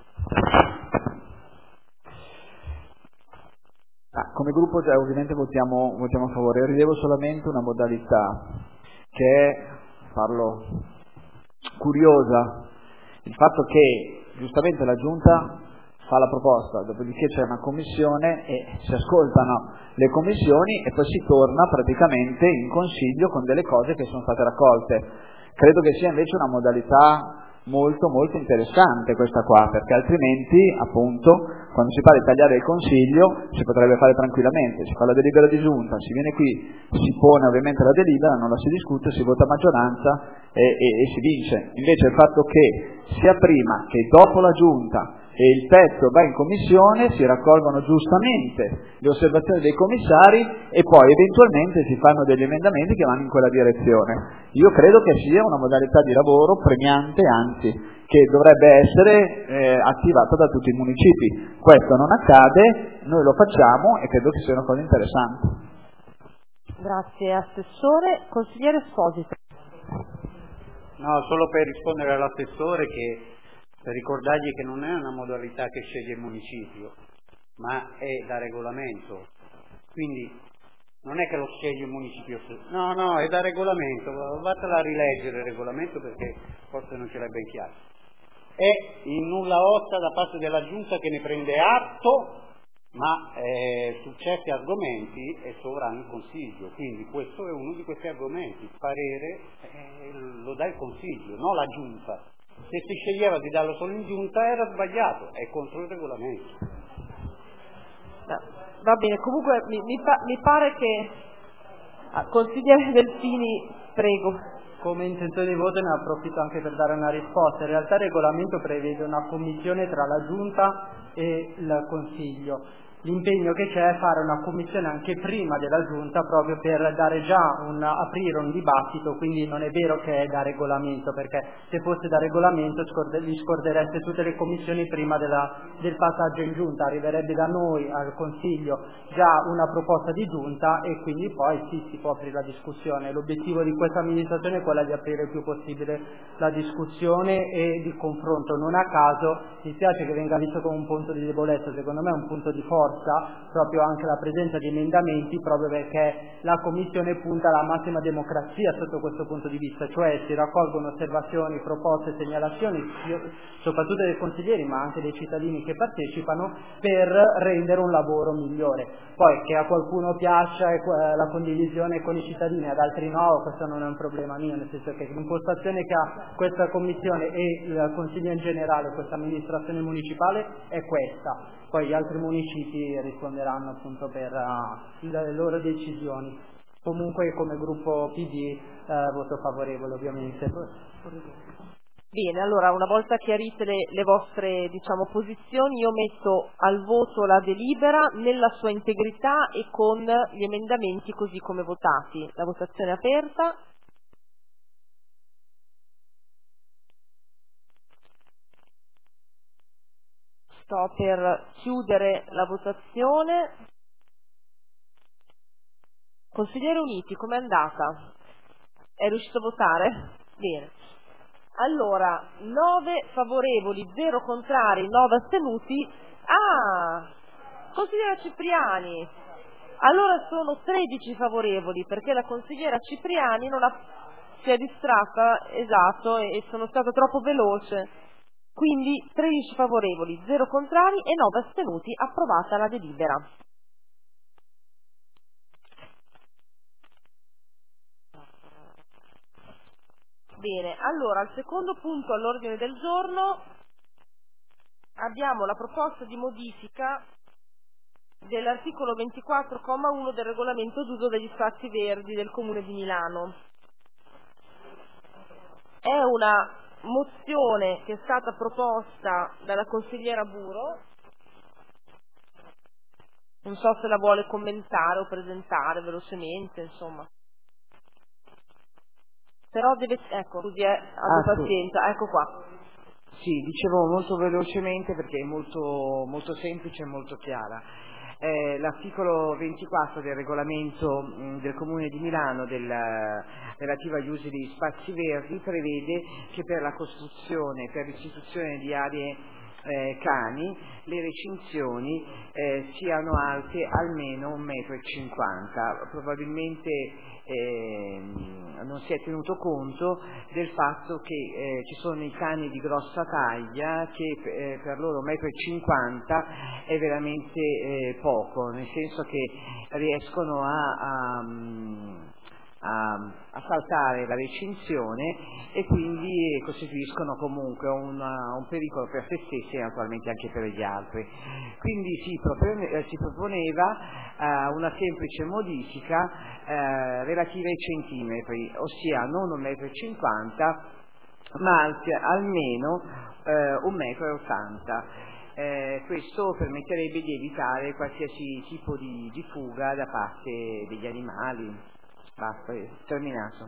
Ah, come gruppo cioè, ovviamente votiamo, votiamo a favore, rilevo solamente una modalità che è, parlo curiosa, il fatto che giustamente la Giunta fa la proposta, dopodiché c'è una commissione e si ascoltano le commissioni e poi si torna praticamente in consiglio con delle cose che sono state raccolte. Credo che sia invece una modalità molto molto interessante questa qua, perché altrimenti appunto quando si parla di tagliare il consiglio si potrebbe fare tranquillamente, si fa la delibera di giunta, si viene qui, si pone ovviamente la delibera, non la si discute, si vota a maggioranza e, e, e si vince. Invece il fatto che sia prima che dopo la giunta e il testo va in commissione, si raccolgono giustamente le osservazioni dei commissari e poi eventualmente si fanno degli emendamenti che vanno in quella direzione. Io credo che sia una modalità di lavoro premiante, anzi, che dovrebbe essere eh, attivata da tutti i municipi. Questo non accade, noi lo facciamo e credo che sia una cosa interessante. Grazie Assessore. Consigliere Esposito. No, solo per rispondere all'assessore che per ricordargli che non è una modalità che sceglie il municipio, ma è da regolamento. Quindi non è che lo sceglie il municipio, no, no, è da regolamento. Vatela a rileggere il regolamento perché forse non ce l'hai ben chiaro. È in nulla osta da parte della Giunta che ne prende atto, ma eh, su certi argomenti è sovrano il Consiglio. Quindi questo è uno di questi argomenti. Il parere eh, lo dà il Consiglio, non la Giunta. Se si sceglieva di darlo solo in giunta era sbagliato, è contro il regolamento. No, va bene, comunque mi, mi, pa- mi pare che ah, consigliere Delfini, prego. Come intenzione di voto ne approfitto anche per dare una risposta. In realtà il regolamento prevede una commissione tra la giunta e il Consiglio. L'impegno che c'è è fare una commissione anche prima della giunta proprio per dare già un, aprire un dibattito, quindi non è vero che è da regolamento, perché se fosse da regolamento scorde, gli scordereste tutte le commissioni prima della, del passaggio in giunta, arriverebbe da noi al Consiglio già una proposta di giunta e quindi poi sì, si può aprire la discussione. L'obiettivo di questa amministrazione è quella di aprire il più possibile la discussione e di confronto. Non a caso mi spiace che venga visto come un punto di debolezza, secondo me è un punto di forza proprio anche la presenza di emendamenti, proprio perché la Commissione punta alla massima democrazia sotto questo punto di vista, cioè si raccolgono osservazioni, proposte, segnalazioni soprattutto dei consiglieri ma anche dei cittadini che partecipano per rendere un lavoro migliore. Poi che a qualcuno piaccia la condivisione con i cittadini, ad altri no, questo non è un problema mio, nel senso che l'impostazione che ha questa Commissione e il Consiglio in generale, questa amministrazione municipale è questa. Poi gli altri municipi risponderanno appunto per uh, le loro decisioni. Comunque come gruppo P D uh, voto favorevole ovviamente. Bene, allora una volta chiarite le, le vostre diciamo, posizioni, io metto al voto la delibera nella sua integrità e con gli emendamenti così come votati. La votazione è aperta. Sto per chiudere la votazione. Consigliere Uniti, com'è andata? È riuscito a votare? Bene. Allora, nove favorevoli, zero contrari, nove astenuti. Ah, consigliera Cipriani. Allora sono tredici favorevoli, perché la consigliera Cipriani non ha, si è distratta, esatto, e, e sono stata troppo veloce. Quindi tredici favorevoli, zero contrari e nove astenuti, approvata la delibera. Bene, allora al secondo punto all'ordine del giorno abbiamo la proposta di modifica dell'articolo ventiquattro comma uno del regolamento d'uso degli spazi verdi del Comune di Milano. È una mozione che è stata proposta dalla consigliera Buro. Non so se la vuole commentare o presentare velocemente, insomma. Però deve, ecco, così è, abbi Ah, pazienza, ecco qua. Sì, dicevo molto velocemente perché è molto, molto semplice e molto chiara. Eh, l'articolo ventiquattro del regolamento mh, del Comune di Milano del, relativo agli usi degli spazi verdi prevede che per la costruzione, per l'istituzione di aree eh, cani, le recinzioni eh, siano alte almeno un metro e cinquanta. Probabilmente eh, non si è tenuto conto del fatto che eh, ci sono i cani di grossa taglia che eh, per loro un metro e cinquanta è veramente eh, poco, nel senso che riescono a, a A, a saltare la recinzione e quindi costituiscono comunque una, un pericolo per se stessi e naturalmente anche per gli altri. Quindi si, propone, si proponeva eh, una semplice modifica eh, relativa ai centimetri, ossia non un metro e cinquanta ma alti, almeno eh, un metro e ottanta. Eh, questo permetterebbe di evitare qualsiasi tipo di, di fuga da parte degli animali. Basta, terminato.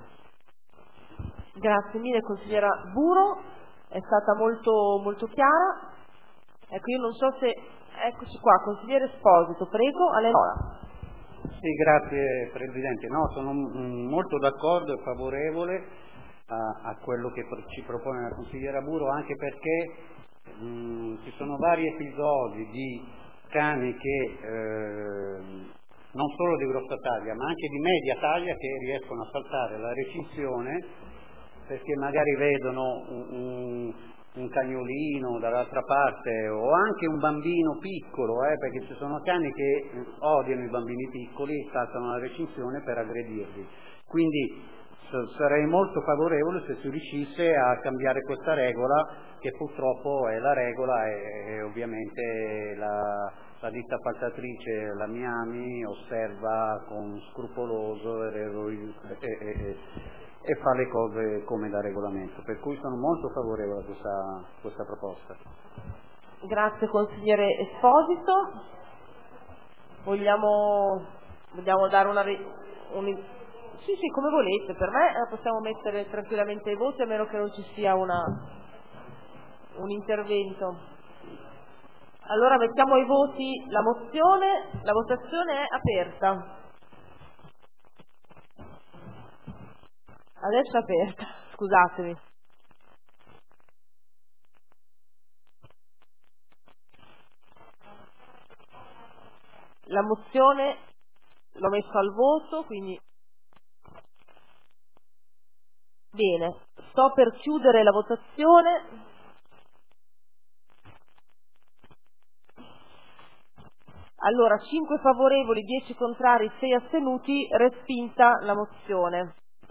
Grazie mille consigliera Buro, è stata molto, molto chiara. Ecco, io non so se... Eccoci qua, consigliere Esposito, prego, a lei l'ora. Sì, grazie Presidente. No, sono mm, molto d'accordo e favorevole a, a quello che ci propone la consigliera Buro, anche perché mh, ci sono vari episodi di cani che... Eh, non solo di grossa taglia, ma anche di media taglia che riescono a saltare la recinzione perché magari vedono un, un, un cagnolino dall'altra parte o anche un bambino piccolo, eh, perché ci sono cani che odiano i bambini piccoli e saltano la recinzione per aggredirli. Quindi sarei molto favorevole se si riuscisse a cambiare questa regola, che purtroppo è la regola e, e ovviamente la... la ditta appaltatrice, la Miami, osserva con scrupoloso e, e, e, e fa le cose come da regolamento, per cui sono molto favorevole a questa, questa proposta. Grazie consigliere Esposito. Vogliamo, vogliamo dare una... Un, sì, sì, come volete, per me la possiamo mettere tranquillamente ai voti a meno che non ci sia una, un intervento. Allora mettiamo ai voti la mozione, la votazione è aperta. Adesso è aperta, scusatemi. La mozione l'ho messa al voto, quindi... Bene, sto per chiudere la votazione. Allora, cinque favorevoli, dieci contrari, sei astenuti, respinta la mozione.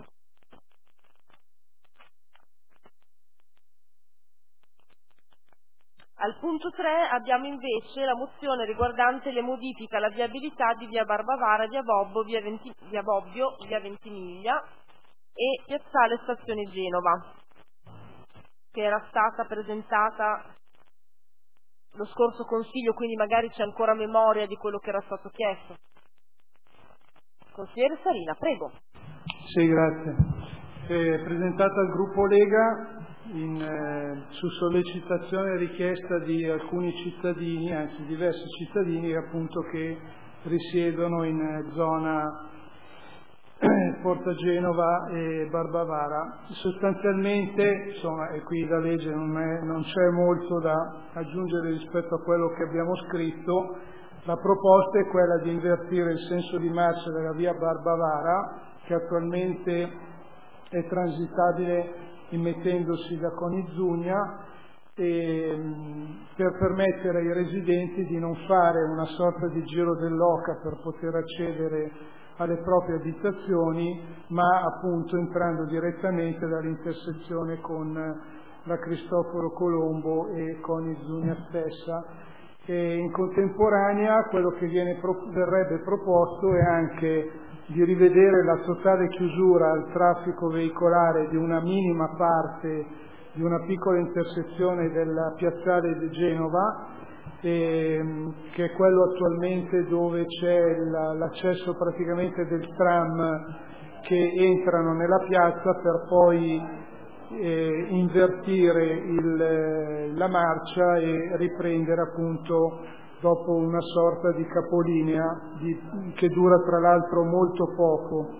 Al punto tre abbiamo invece la mozione riguardante le modifiche alla viabilità di via Barbavara, via Bobbio, via, Venti, via Bobbio, via Ventimiglia e piazzale Stazione Genova, che era stata presentata lo scorso Consiglio, quindi magari c'è ancora memoria di quello che era stato chiesto. Consigliere Sarina, prego. Sì, grazie. È presentata al gruppo Lega in, eh, su sollecitazione e richiesta di alcuni cittadini, anzi diversi cittadini appunto che risiedono in zona Porta Genova e Barbavara. Sostanzialmente, insomma, e qui da legge non, è, non c'è molto da aggiungere rispetto a quello che abbiamo scritto. La proposta è quella di invertire il senso di marcia della via Barbavara, che attualmente è transitabile immettendosi da Conizugna, e, per permettere ai residenti di non fare una sorta di giro dell'oca per poter accedere alle proprie abitazioni, ma appunto entrando direttamente dall'intersezione con la Cristoforo Colombo e Conizugna stessa. E in contemporanea quello che viene, verrebbe proposto è anche di rivedere la totale chiusura al traffico veicolare di una minima parte di una piccola intersezione della piazzale di Genova, eh, che è quello attualmente dove c'è la, l'accesso praticamente del tram che entrano nella piazza per poi eh, invertire il, la marcia e riprendere appunto dopo una sorta di capolinea di, che dura tra l'altro molto poco.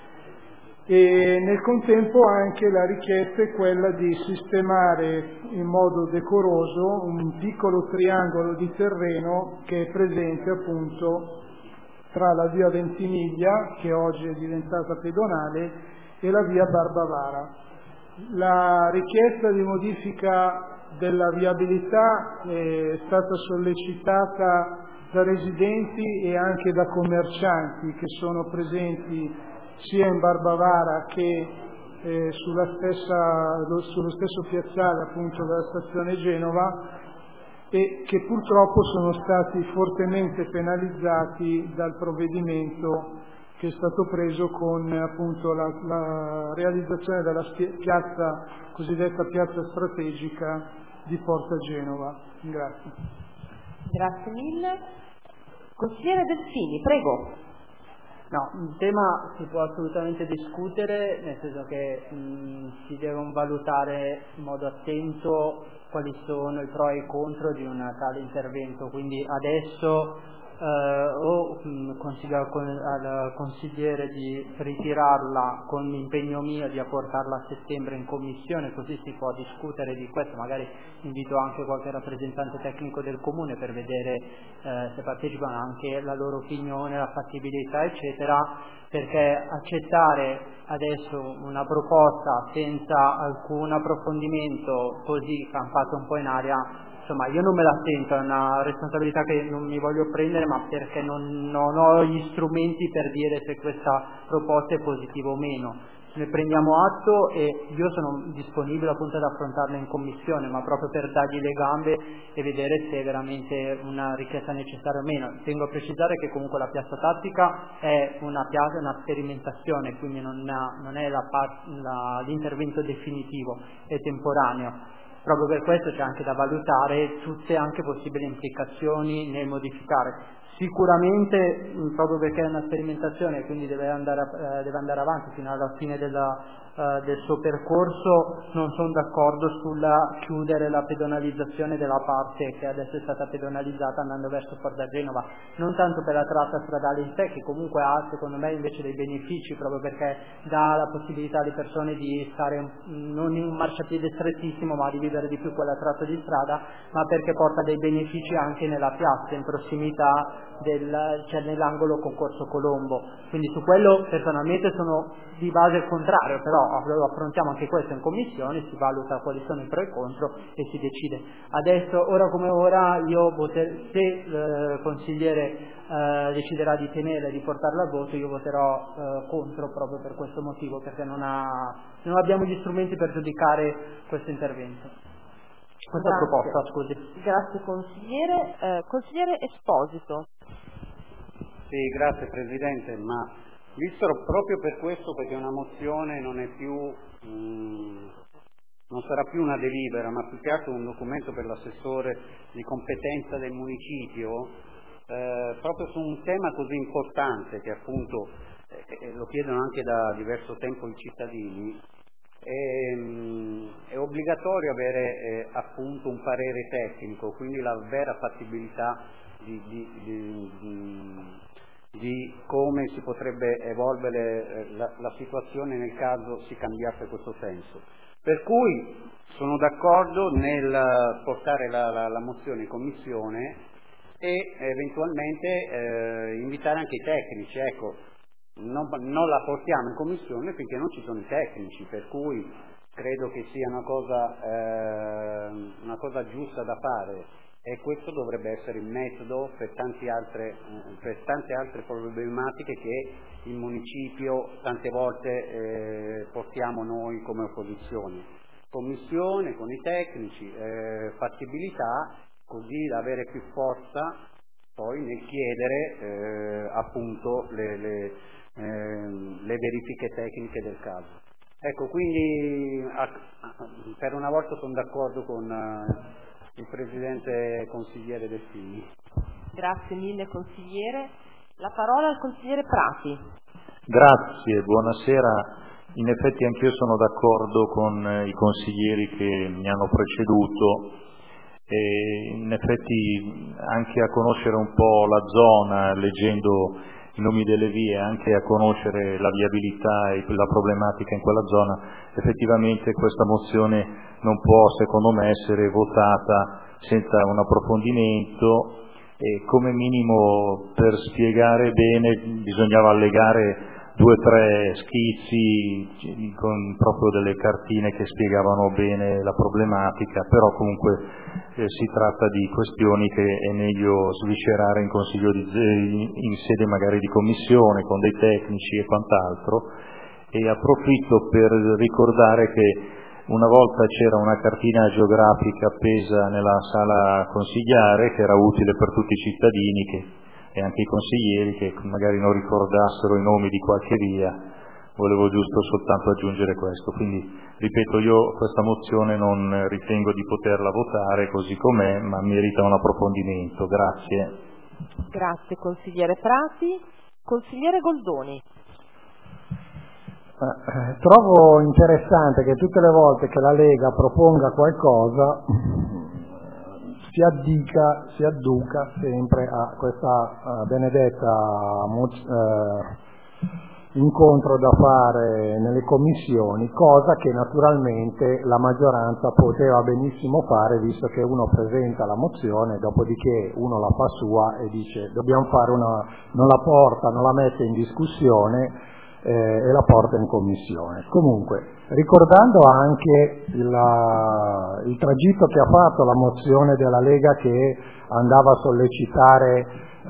E nel contempo anche la richiesta è quella di sistemare in modo decoroso un piccolo triangolo di terreno che è presente appunto tra la via Ventimiglia, che oggi è diventata pedonale, e la via Barbavara. La richiesta di modifica della viabilità è stata sollecitata da residenti e anche da commercianti che sono presenti sia in Barbavara che eh, sulla stessa, sullo stesso piazzale appunto della stazione Genova, e che purtroppo sono stati fortemente penalizzati dal provvedimento che è stato preso con appunto la, la realizzazione della piazza, cosiddetta piazza strategica di Porta Genova. Grazie. Grazie mille. Consigliere Delfini, prego. No, il tema si può assolutamente discutere, nel senso che mh, si devono valutare in modo attento quali sono i pro e i contro di un tale intervento, quindi adesso eh, o mh, consiglio al, al consigliere di ritirarla con l'impegno mio di apportarla a settembre in commissione, così si può discutere di questo, magari invito anche qualche rappresentante tecnico del comune per vedere eh, se partecipano, anche la loro opinione, la fattibilità eccetera, perché accettare adesso una proposta senza alcun approfondimento così campata un po' in aria, insomma io non me la sento, è una responsabilità che non mi voglio prendere, ma perché non, non ho gli strumenti per dire se questa proposta è positiva o meno. Ne prendiamo atto e io sono disponibile appunto ad affrontarla in commissione, ma proprio per dargli le gambe e vedere se è veramente una richiesta necessaria o meno. Tengo a precisare che comunque la piazza tattica è una piazza, una sperimentazione, quindi non, ha, non è la part, la, l'intervento definitivo, è temporaneo. Proprio per questo c'è anche da valutare tutte anche possibili implicazioni nel modificare. Sicuramente, proprio perché è una sperimentazione, quindi deve andare, eh, deve andare avanti fino alla fine della, eh, del suo percorso, non sono d'accordo sulla chiudere la pedonalizzazione della parte che adesso è stata pedonalizzata andando verso Porta Genova, non tanto per la tratta stradale in sé, che comunque ha secondo me invece dei benefici, proprio perché dà la possibilità alle persone di stare non in un marciapiede strettissimo, ma di vivere di più quella tratta di strada, ma perché porta dei benefici anche nella piazza, in prossimità del, cioè nell'angolo con Corso Colombo. Quindi su quello personalmente sono di base contrario, però affrontiamo anche questo in commissione, si valuta quali sono i pro e i contro e si decide. Adesso, ora come ora, io voter, se il eh, consigliere eh, deciderà di tenerla e di portarla al voto, io voterò eh, contro proprio per questo motivo, perché non, ha, non abbiamo gli strumenti per giudicare questo intervento. Questa Grazie. proposta, scusi. Grazie consigliere. Eh, consigliere Esposito. Sì, grazie Presidente, ma visto proprio per questo, perché una mozione non è più, mh, non sarà più una delibera, ma più che altro un documento per l'assessore di competenza del municipio, eh, proprio su un tema così importante che appunto eh, lo chiedono anche da diverso tempo i cittadini, È, è obbligatorio avere eh, appunto un parere tecnico, quindi la vera fattibilità di, di, di, di, di come si potrebbe evolvere eh, la, la situazione nel caso si cambiasse questo senso. Per cui sono d'accordo nel portare la, la, la mozione in commissione e eventualmente eh, invitare anche i tecnici. Ecco, non, non la portiamo in commissione finché non ci sono i tecnici, per cui credo che sia una cosa, eh, una cosa giusta da fare, e questo dovrebbe essere il metodo per, tanti altre, per tante altre problematiche che il municipio tante volte eh, portiamo noi come opposizione. Commissione con i tecnici, eh, fattibilità, così da avere più forza poi nel chiedere eh, appunto le, le, eh, le verifiche tecniche del caso. Ecco, quindi a, a, per una volta sono d'accordo con uh, il Presidente consigliere Delfini. Grazie mille consigliere. La parola al consigliere Prati. Grazie, buonasera. In effetti anch'io sono d'accordo con eh, i consiglieri che mi hanno preceduto, e in effetti anche a conoscere un po' la zona, leggendo i nomi delle vie, anche a conoscere la viabilità e la problematica in quella zona, effettivamente questa mozione non può, secondo me, essere votata senza un approfondimento, e come minimo per spiegare bene bisognava allegare due o tre schizzi con proprio delle cartine che spiegavano bene la problematica, però comunque eh, si tratta di questioni che è meglio sviscerare in consiglio di, in sede magari di commissione con dei tecnici e quant'altro. E approfitto per ricordare che una volta c'era una cartina geografica appesa nella sala consigliare che era utile per tutti i cittadini che e anche i consiglieri che magari non ricordassero i nomi di qualche via. Volevo giusto soltanto aggiungere questo. Quindi, ripeto, io questa mozione non ritengo di poterla votare così com'è, ma merita un approfondimento. Grazie. Grazie consigliere Prati. Consigliere Goldoni. Eh, trovo interessante che tutte le volte che la Lega proponga qualcosa si addica, si adduca sempre a questa uh, benedetta uh, incontro da fare nelle commissioni, cosa che naturalmente la maggioranza poteva benissimo fare, visto che uno presenta la mozione, dopodiché uno la fa sua e dice dobbiamo fare una, non la porta, non la mette in discussione eh, e la porta in commissione. Comunque, ricordando anche il, il tragitto che ha fatto la mozione della Lega che andava a sollecitare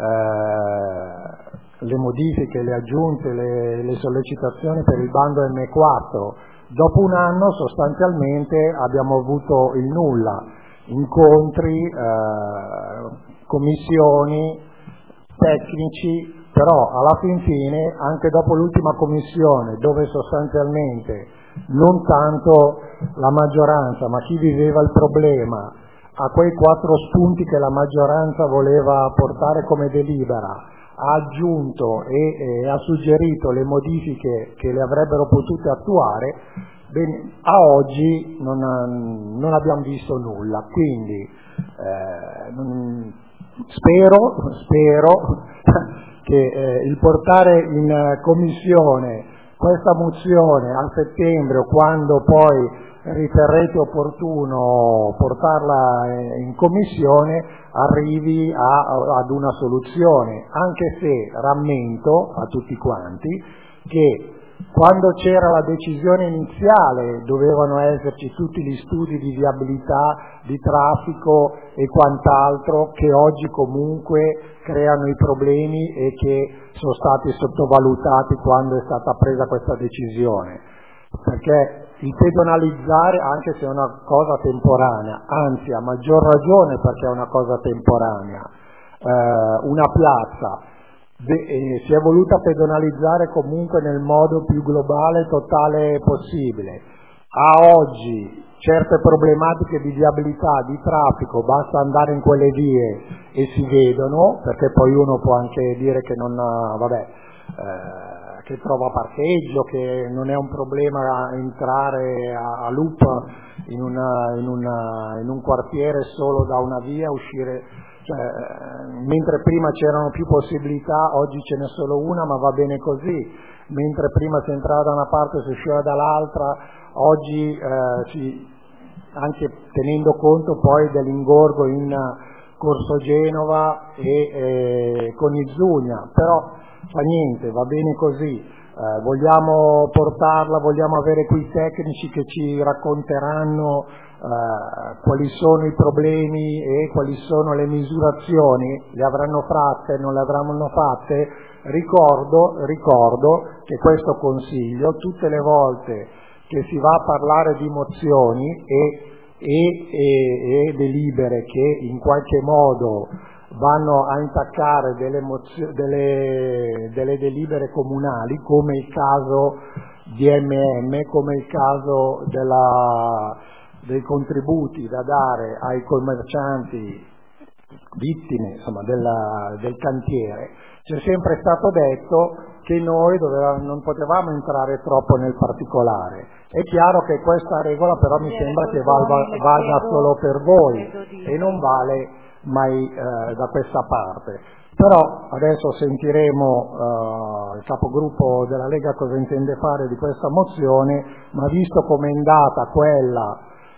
eh, le modifiche, le aggiunte, le, le sollecitazioni per il bando M quattro, dopo un anno sostanzialmente abbiamo avuto il nulla, incontri, eh, commissioni, tecnici, però alla fin fine, anche dopo l'ultima commissione, dove sostanzialmente non tanto la maggioranza, ma chi viveva il problema, a quei quattro spunti che la maggioranza voleva portare come delibera, ha aggiunto e, e ha suggerito le modifiche che le avrebbero potute attuare, bene, a oggi non, non abbiamo visto nulla. Quindi eh, non, spero, spero che eh, il portare in commissione questa mozione a settembre, o quando poi riterrete opportuno portarla in commissione, arrivi a, ad una soluzione, anche se rammento a tutti quanti che quando c'era la decisione iniziale dovevano esserci tutti gli studi di viabilità, di traffico e quant'altro che oggi comunque creano i problemi e che sono stati sottovalutati quando è stata presa questa decisione. Perché il pedonalizzare, anche se è una cosa temporanea, anzi a maggior ragione perché è una cosa temporanea, eh, una piazza De, eh, si è voluta pedonalizzare comunque nel modo più globale e totale possibile. A oggi certe problematiche di viabilità, di traffico, basta andare in quelle vie e si vedono, perché poi uno può anche dire che non, vabbè, eh, che trova parcheggio, che non è un problema entrare a, a loop in, una, in, una, in un quartiere solo da una via, uscire, cioè, mentre prima c'erano più possibilità, oggi ce n'è solo una, ma va bene così, mentre prima si entrava da una parte e si usciva dall'altra, oggi eh, si, anche tenendo conto poi dell'ingorgo in Corso Genova e eh, con Izugna, però fa niente, va bene così, eh, vogliamo portarla, vogliamo avere qui tecnici che ci racconteranno eh, quali sono i problemi e quali sono le misurazioni, le avranno fatte, non le avranno fatte. Ricordo, ricordo che questo Consiglio, tutte le volte che si va a parlare di mozioni e, e, e, e delibere che in qualche modo vanno a intaccare delle, mozio- delle, delle delibere comunali, come il caso di M M, come il caso della, dei contributi da dare ai commercianti vittime, insomma, della, del cantiere, c'è sempre stato detto che noi dovevamo, non potevamo entrare troppo nel particolare. È chiaro che questa regola però mi sembra che valga, valga solo per voi e non vale mai eh, da questa parte. Però adesso sentiremo eh, il capogruppo della Lega cosa intende fare di questa mozione, ma visto come è andata quella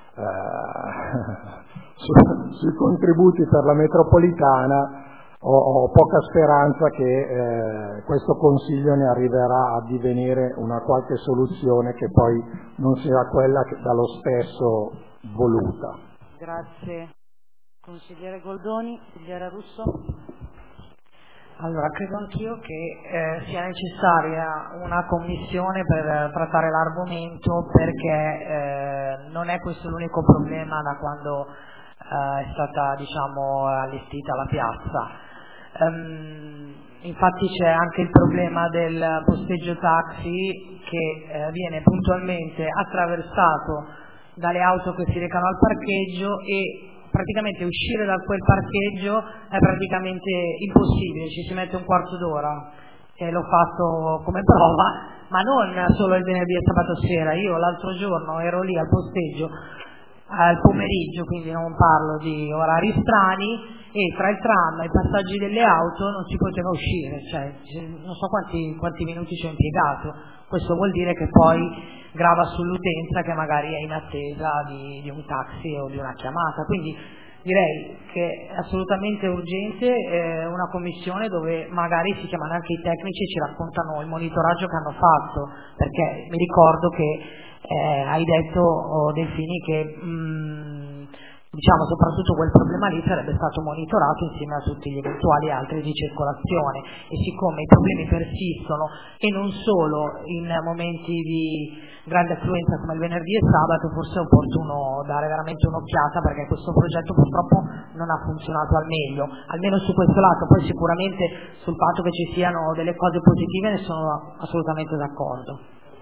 eh, su, sui contributi per la metropolitana, ho, ho poca speranza che eh, questo Consiglio ne arriverà a divenire una qualche soluzione che poi non sia quella che dallo stesso voluta. Grazie. Consigliere Goldoni, consigliere Russo. Allora, credo anch'io che eh, sia necessaria una commissione per trattare l'argomento, perché eh, non è questo l'unico problema da quando eh, è stata, diciamo, allestita la piazza. Um, infatti c'è anche il problema del posteggio taxi che eh, viene puntualmente attraversato dalle auto che si recano al parcheggio e praticamente uscire da quel parcheggio è praticamente impossibile, ci si mette un quarto d'ora e l'ho fatto come prova, ma non solo il venerdì e sabato sera. Io l'altro giorno ero lì al posteggio al pomeriggio, quindi non parlo di orari strani, e tra il tram e i passaggi delle auto non si poteva uscire, cioè non so quanti, quanti minuti ci ho impiegato. Questo vuol dire che poi grava sull'utenza che magari è in attesa di, di un taxi o di una chiamata. Quindi direi che è assolutamente urgente eh, una commissione dove magari si chiamano anche i tecnici e ci raccontano il monitoraggio che hanno fatto, perché mi ricordo che eh, hai detto, oh, Delfini, che mh, diciamo soprattutto quel problema lì sarebbe stato monitorato insieme a tutti gli eventuali altri di circolazione, e siccome i problemi persistono e non solo in momenti di grande affluenza come il venerdì e sabato, forse è opportuno dare veramente un'occhiata, perché questo progetto purtroppo non ha funzionato al meglio, almeno su questo lato. Poi sicuramente sul fatto che ci siano delle cose positive ne sono assolutamente d'accordo.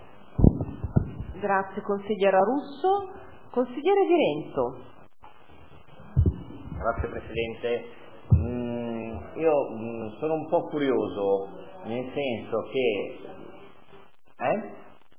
Grazie consigliera Russo. Consigliere Di Renzo. Grazie Presidente. Mm, io mm, sono un po' curioso, nel senso che eh?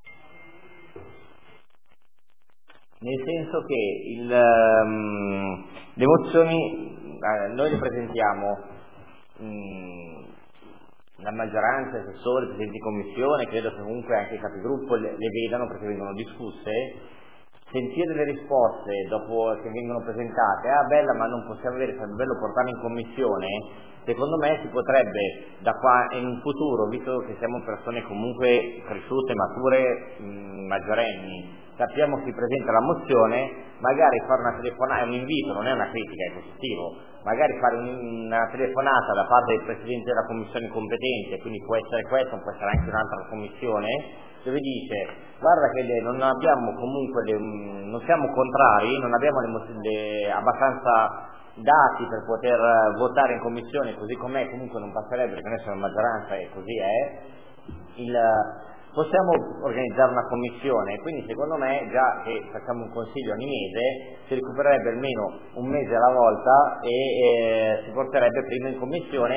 nel senso che il, um, le mozioni eh, noi le presentiamo, um, la maggioranza, i assessori, i presidenti di commissione, credo che comunque anche i capigruppo le, le vedano perché vengono discusse. Sentire le risposte dopo che vengono presentate, ah bella ma non possiamo avere, sarebbe bello portarle in commissione, secondo me si potrebbe da qua in un futuro, visto che siamo persone comunque cresciute, mature, mh, maggiorenni, sappiamo chi presenta la mozione, magari fare una telefonata, è un invito, non è una critica, è positivo, magari fare un, una telefonata da parte del Presidente della Commissione competente, quindi può essere questo, può essere anche un'altra commissione, dove dice guarda che le, non abbiamo comunque le, non siamo contrari, non abbiamo le, le, abbastanza dati per poter votare in commissione così com'è, comunque non passerebbe perché noi siamo maggioranza e così è, il, possiamo organizzare una commissione, quindi secondo me già che facciamo un consiglio ogni mese si recupererebbe almeno un mese alla volta e eh, si porterebbe prima in commissione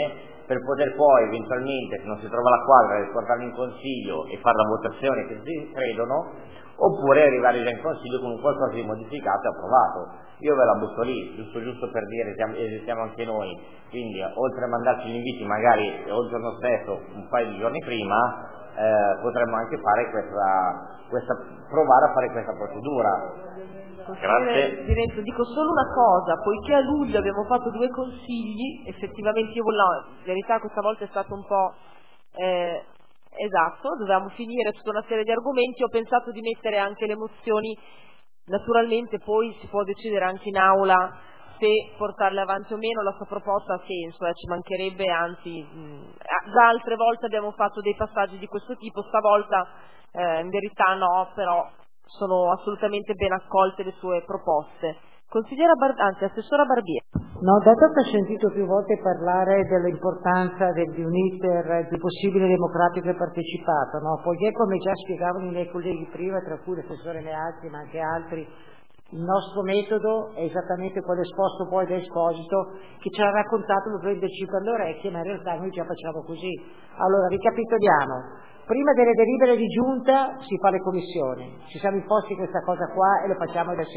per poter poi eventualmente, se non si trova la quadra, portarlo in consiglio e fare la votazione che si credono, oppure arrivare già in consiglio con qualcosa di modificato e approvato. Io ve la butto lì, giusto giusto per dire che esistiamo anche noi, quindi oltre a mandarci gli inviti magari o il giorno stesso, un paio di giorni prima, eh, potremmo anche fare questa, questa, provare a fare questa procedura. Grazie. Diretto, dico solo una cosa, poiché a luglio abbiamo fatto due consigli, effettivamente io volevo, in verità questa volta è stato un po' eh, esatto, dovevamo finire tutta una serie di argomenti, ho pensato di mettere anche le mozioni, naturalmente poi si può decidere anche in aula se portarle avanti o meno, la sua proposta ha senso, eh, ci mancherebbe, anzi mh, già altre volte abbiamo fatto dei passaggi di questo tipo, stavolta eh, in verità no, però sono assolutamente ben accolte le sue proposte. Consigliera Bar- anzi, assessora Barbieri. No, dato che ho sentito più volte parlare dell'importanza del, di un iter più possibile democratico e partecipato, no? Poiché come già spiegavano i miei colleghi prima, tra cui l'assessore Meazzi ma anche altri, il nostro metodo è esattamente quello esposto poi da Esposito, che ci ha raccontato per prenderci per le orecchie, ma in realtà noi già facciamo così. Allora, ricapitoliamo. Prima delle delibere di giunta si fa le commissioni, ci siamo imposti questa cosa qua e lo facciamo da sé.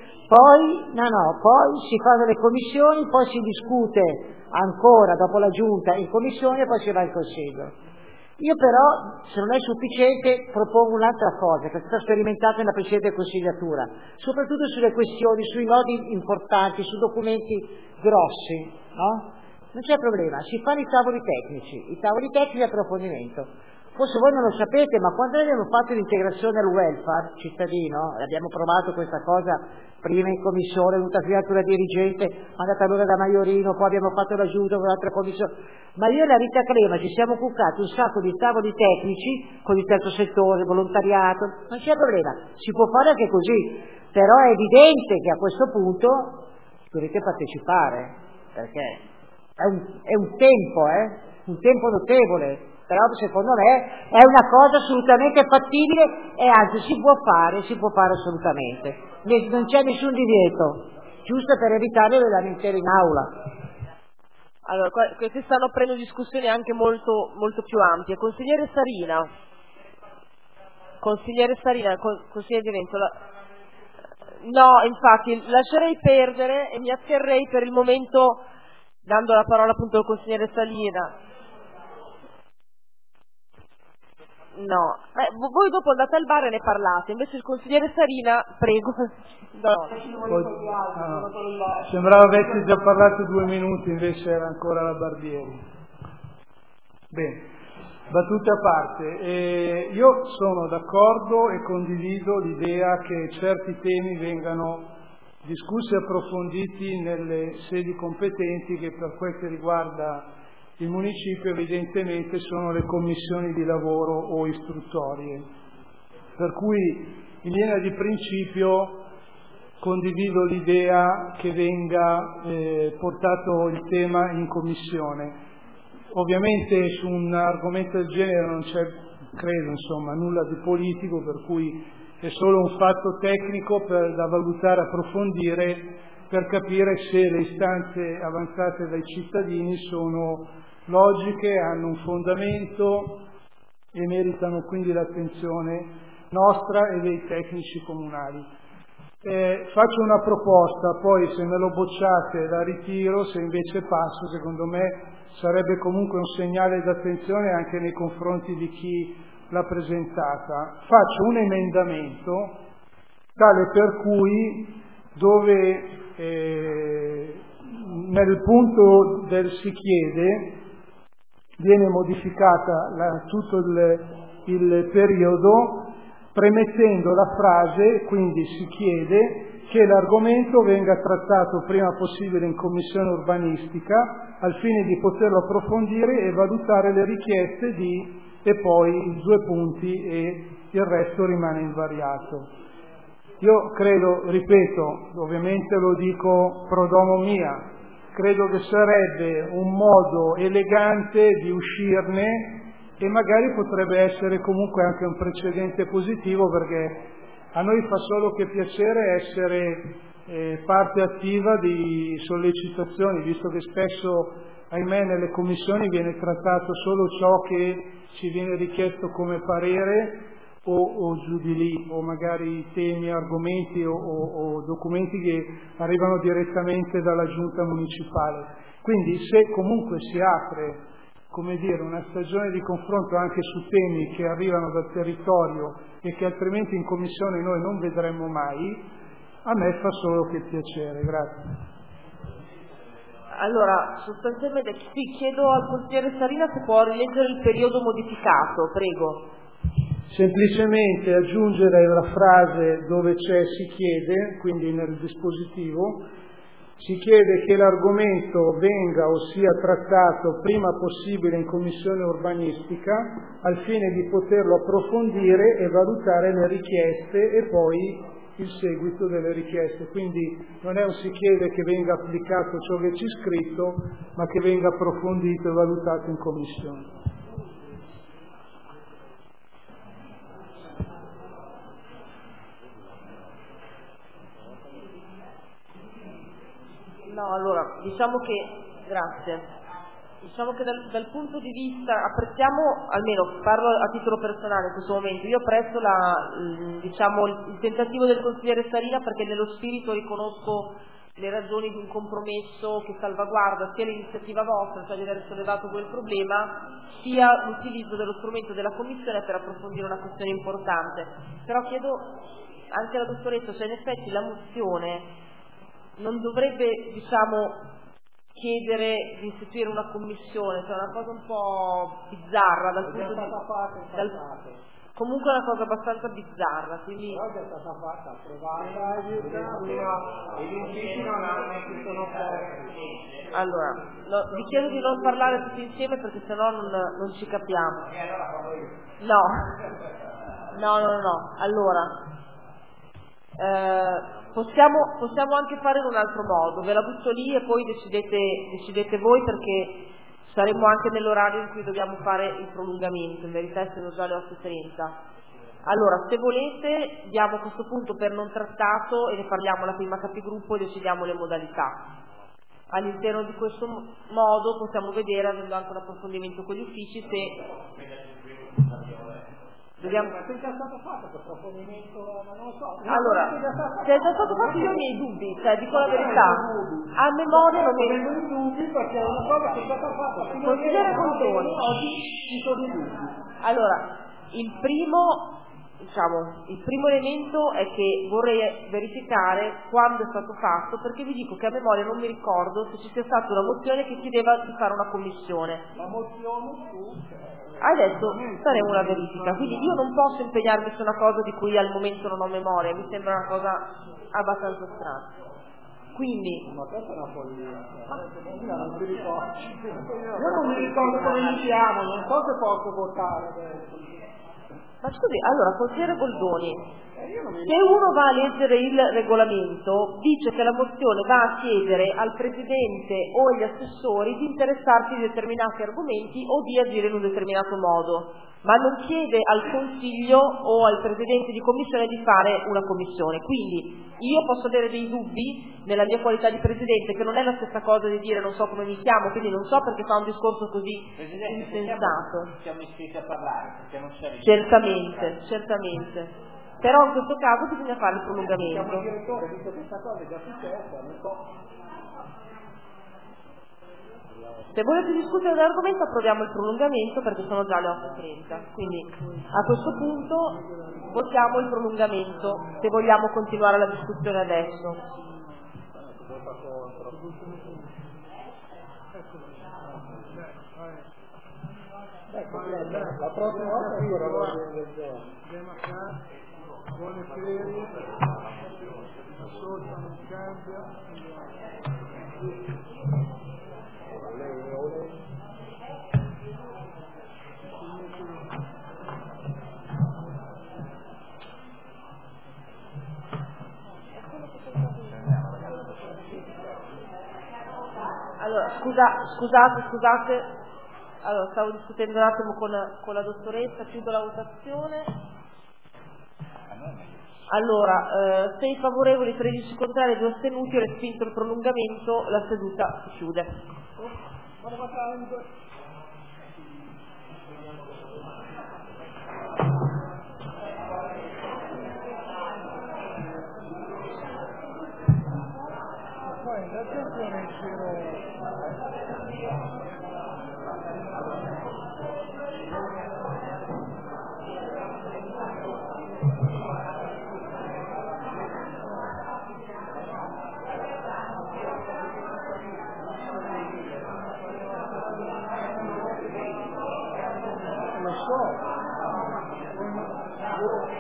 Poi, no no, poi si fanno le commissioni, poi si discute ancora dopo la giunta in commissione e poi si va in consiglio. Io però, se non è sufficiente, propongo un'altra cosa che è stata sperimentata nella precedente consigliatura, soprattutto sulle questioni, sui nodi importanti, su documenti grossi, no? Non c'è problema, si fanno i tavoli tecnici, i tavoli tecnici di approfondimento. Forse voi non lo sapete, ma quando abbiamo fatto l'integrazione al welfare cittadino, e abbiamo provato questa cosa prima in commissione, è venuta prima la dirigente, mandata allora da Maiorino, poi abbiamo fatto l'aiuto con un'altra commissione, ma io e la Rita Crema ci siamo cuccati un sacco di tavoli tecnici con il terzo settore, volontariato, non c'è problema, si può fare anche così, però è evidente che a questo punto dovete partecipare, perché è un, è un tempo, eh? un tempo notevole. Però secondo me è una cosa assolutamente fattibile e anzi si può fare, si può fare assolutamente. Non c'è nessun divieto, giusto per evitare le lamentele in aula. Allora, queste stanno aprendo discussioni anche molto, molto più ampie. Consigliere Sarina, consigliere Sarina, consigliere Di Renzo, la... no, infatti lascerei perdere e mi atterrei per il momento, dando la parola appunto al consigliere Sarina. No, eh, voi dopo andate al bar e ne parlate, invece il consigliere Sarina, prego. No. Poi, ah, sembrava avessi già parlato due minuti, invece era ancora la Barbieri. Bene, battute a parte, eh, io sono d'accordo e condivido l'idea che certi temi vengano discussi e approfonditi nelle sedi competenti, che per quel che riguarda il municipio evidentemente sono le commissioni di lavoro o istruttorie, per cui in linea di principio condivido l'idea che venga eh, portato il tema in commissione. Ovviamente su un argomento del genere non c'è, credo, insomma, nulla di politico, per cui è solo un fatto tecnico per, da valutare, approfondire, per capire se le istanze avanzate dai cittadini sono logiche, hanno un fondamento e meritano quindi l'attenzione nostra e dei tecnici comunali. Eh, faccio una proposta, poi se me lo bocciate la ritiro, se invece passo, secondo me sarebbe comunque un segnale d'attenzione anche nei confronti di chi l'ha presentata. Faccio un emendamento tale per cui dove eh, nel punto del si chiede viene modificata la, tutto il, il periodo, premettendo la frase, quindi si chiede che l'argomento venga trattato prima possibile in commissione urbanistica al fine di poterlo approfondire e valutare le richieste di, e poi i due punti e il resto rimane invariato. Io credo, ripeto, ovviamente lo dico pro domo mia, credo che sarebbe un modo elegante di uscirne e magari potrebbe essere comunque anche un precedente positivo, perché a noi fa solo che piacere essere eh, parte attiva di sollecitazioni, visto che spesso ahimè nelle commissioni viene trattato solo ciò che ci viene richiesto come parere o, o giù di lì, o magari temi, argomenti o, o, o documenti che arrivano direttamente dalla giunta municipale. Quindi se comunque si apre, come dire, una stagione di confronto anche su temi che arrivano dal territorio e che altrimenti in commissione noi non vedremo mai, a me fa solo che piacere. Grazie. Allora, sostanzialmente sì, chiedo al consigliere Sarina se può rileggere il periodo modificato, prego. Semplicemente aggiungere la frase dove c'è si chiede, quindi nel dispositivo, si chiede che l'argomento venga o sia trattato prima possibile in commissione urbanistica al fine di poterlo approfondire e valutare le richieste e poi il seguito delle richieste. Quindi non è un si chiede che venga applicato ciò che c'è scritto, ma che venga approfondito e valutato in commissione. No, allora, diciamo che, grazie, diciamo che dal, dal punto di vista, apprezziamo, almeno parlo a titolo personale in questo momento, io apprezzo la, diciamo, il tentativo del consigliere Sarina, perché nello spirito riconosco le ragioni di un compromesso che salvaguarda sia l'iniziativa vostra, cioè di aver sollevato quel problema, sia l'utilizzo dello strumento della Commissione per approfondire una questione importante. Però chiedo anche alla dottoressa se in effetti la mozione non dovrebbe, diciamo, chiedere di istituire una commissione, cioè una cosa un po' bizzarra dal punto di vista. Comunque è una cosa abbastanza bizzarra, quindi. Però è stata fatta, approvata e gli uffici non hanno sono Allora, no, vi chiedo di non parlare tutti insieme perché sennò non, non ci capiamo. No, no, no, no. Allora. Eh, possiamo, possiamo anche fare in un altro modo, ve la butto lì e poi decidete, decidete voi, perché saremo anche nell'orario in cui dobbiamo fare il prolungamento, in verità sono già le otto e trenta. Allora, se volete diamo a questo punto per non trattato e ne parliamo alla prima capigruppo e decidiamo le modalità. All'interno di questo modo possiamo vedere, avendo anche un approfondimento con gli uffici, se dobbiamo. Ma se è già stato fatto questo approfondimento, non lo so. Allora, se è già stato fatto io ho i miei dubbi, cioè dico la verità, a memoria non mi ho i dubbi perché è una cosa che è stata fatta. Consigliere Goldoni, oggi ci sono i dubbi. Allora, il primo, diciamo, il primo elemento è che vorrei verificare quando è stato fatto, perché vi dico che a memoria non mi ricordo se ci sia stata una mozione che chiedeva di fare una commissione. La mozione su Adesso faremo una verifica, quindi io non posso impegnarmi su una cosa di cui al momento non ho memoria, mi sembra una cosa abbastanza strana. Quindi ma questa è una follia, non ti ricordi. Io non mi ricordo come mi chiamo, non so se posso votare adesso. Ma scusi, allora, consigliere Goldoni, se uno va a leggere il regolamento, dice che la mozione va a chiedere al Presidente o agli assessori di interessarsi di determinati argomenti o di agire in un determinato modo, ma non chiede al Consiglio o al Presidente di Commissione di fare una commissione. Quindi io posso avere dei dubbi nella mia qualità di Presidente, che non è la stessa cosa di dire non so come mi chiamo, quindi non so perché fa un discorso così Presidente, insensato. siamo iscritti a parlare, perché non c'è Certamente, certamente. Però in questo caso bisogna fare il prolungamento. Siamo il direttore, visto che questa cosa è già successa, non so. Se volete discutere dell'argomento approviamo il prolungamento perché sono già le otto e trenta, quindi a questo punto votiamo il prolungamento se vogliamo continuare la discussione adesso. La prossima volta è ancora l'ordine del giorno. Buone ferie, la sorta non cambia. Allora, scusa, scusate, scusate, allora stavo discutendo un attimo con, con la dottoressa, chiudo la votazione. Allora, eh, sei favorevoli, tredici contrari, due astenuti, respinto il prolungamento, la seduta si chiude. Lo so.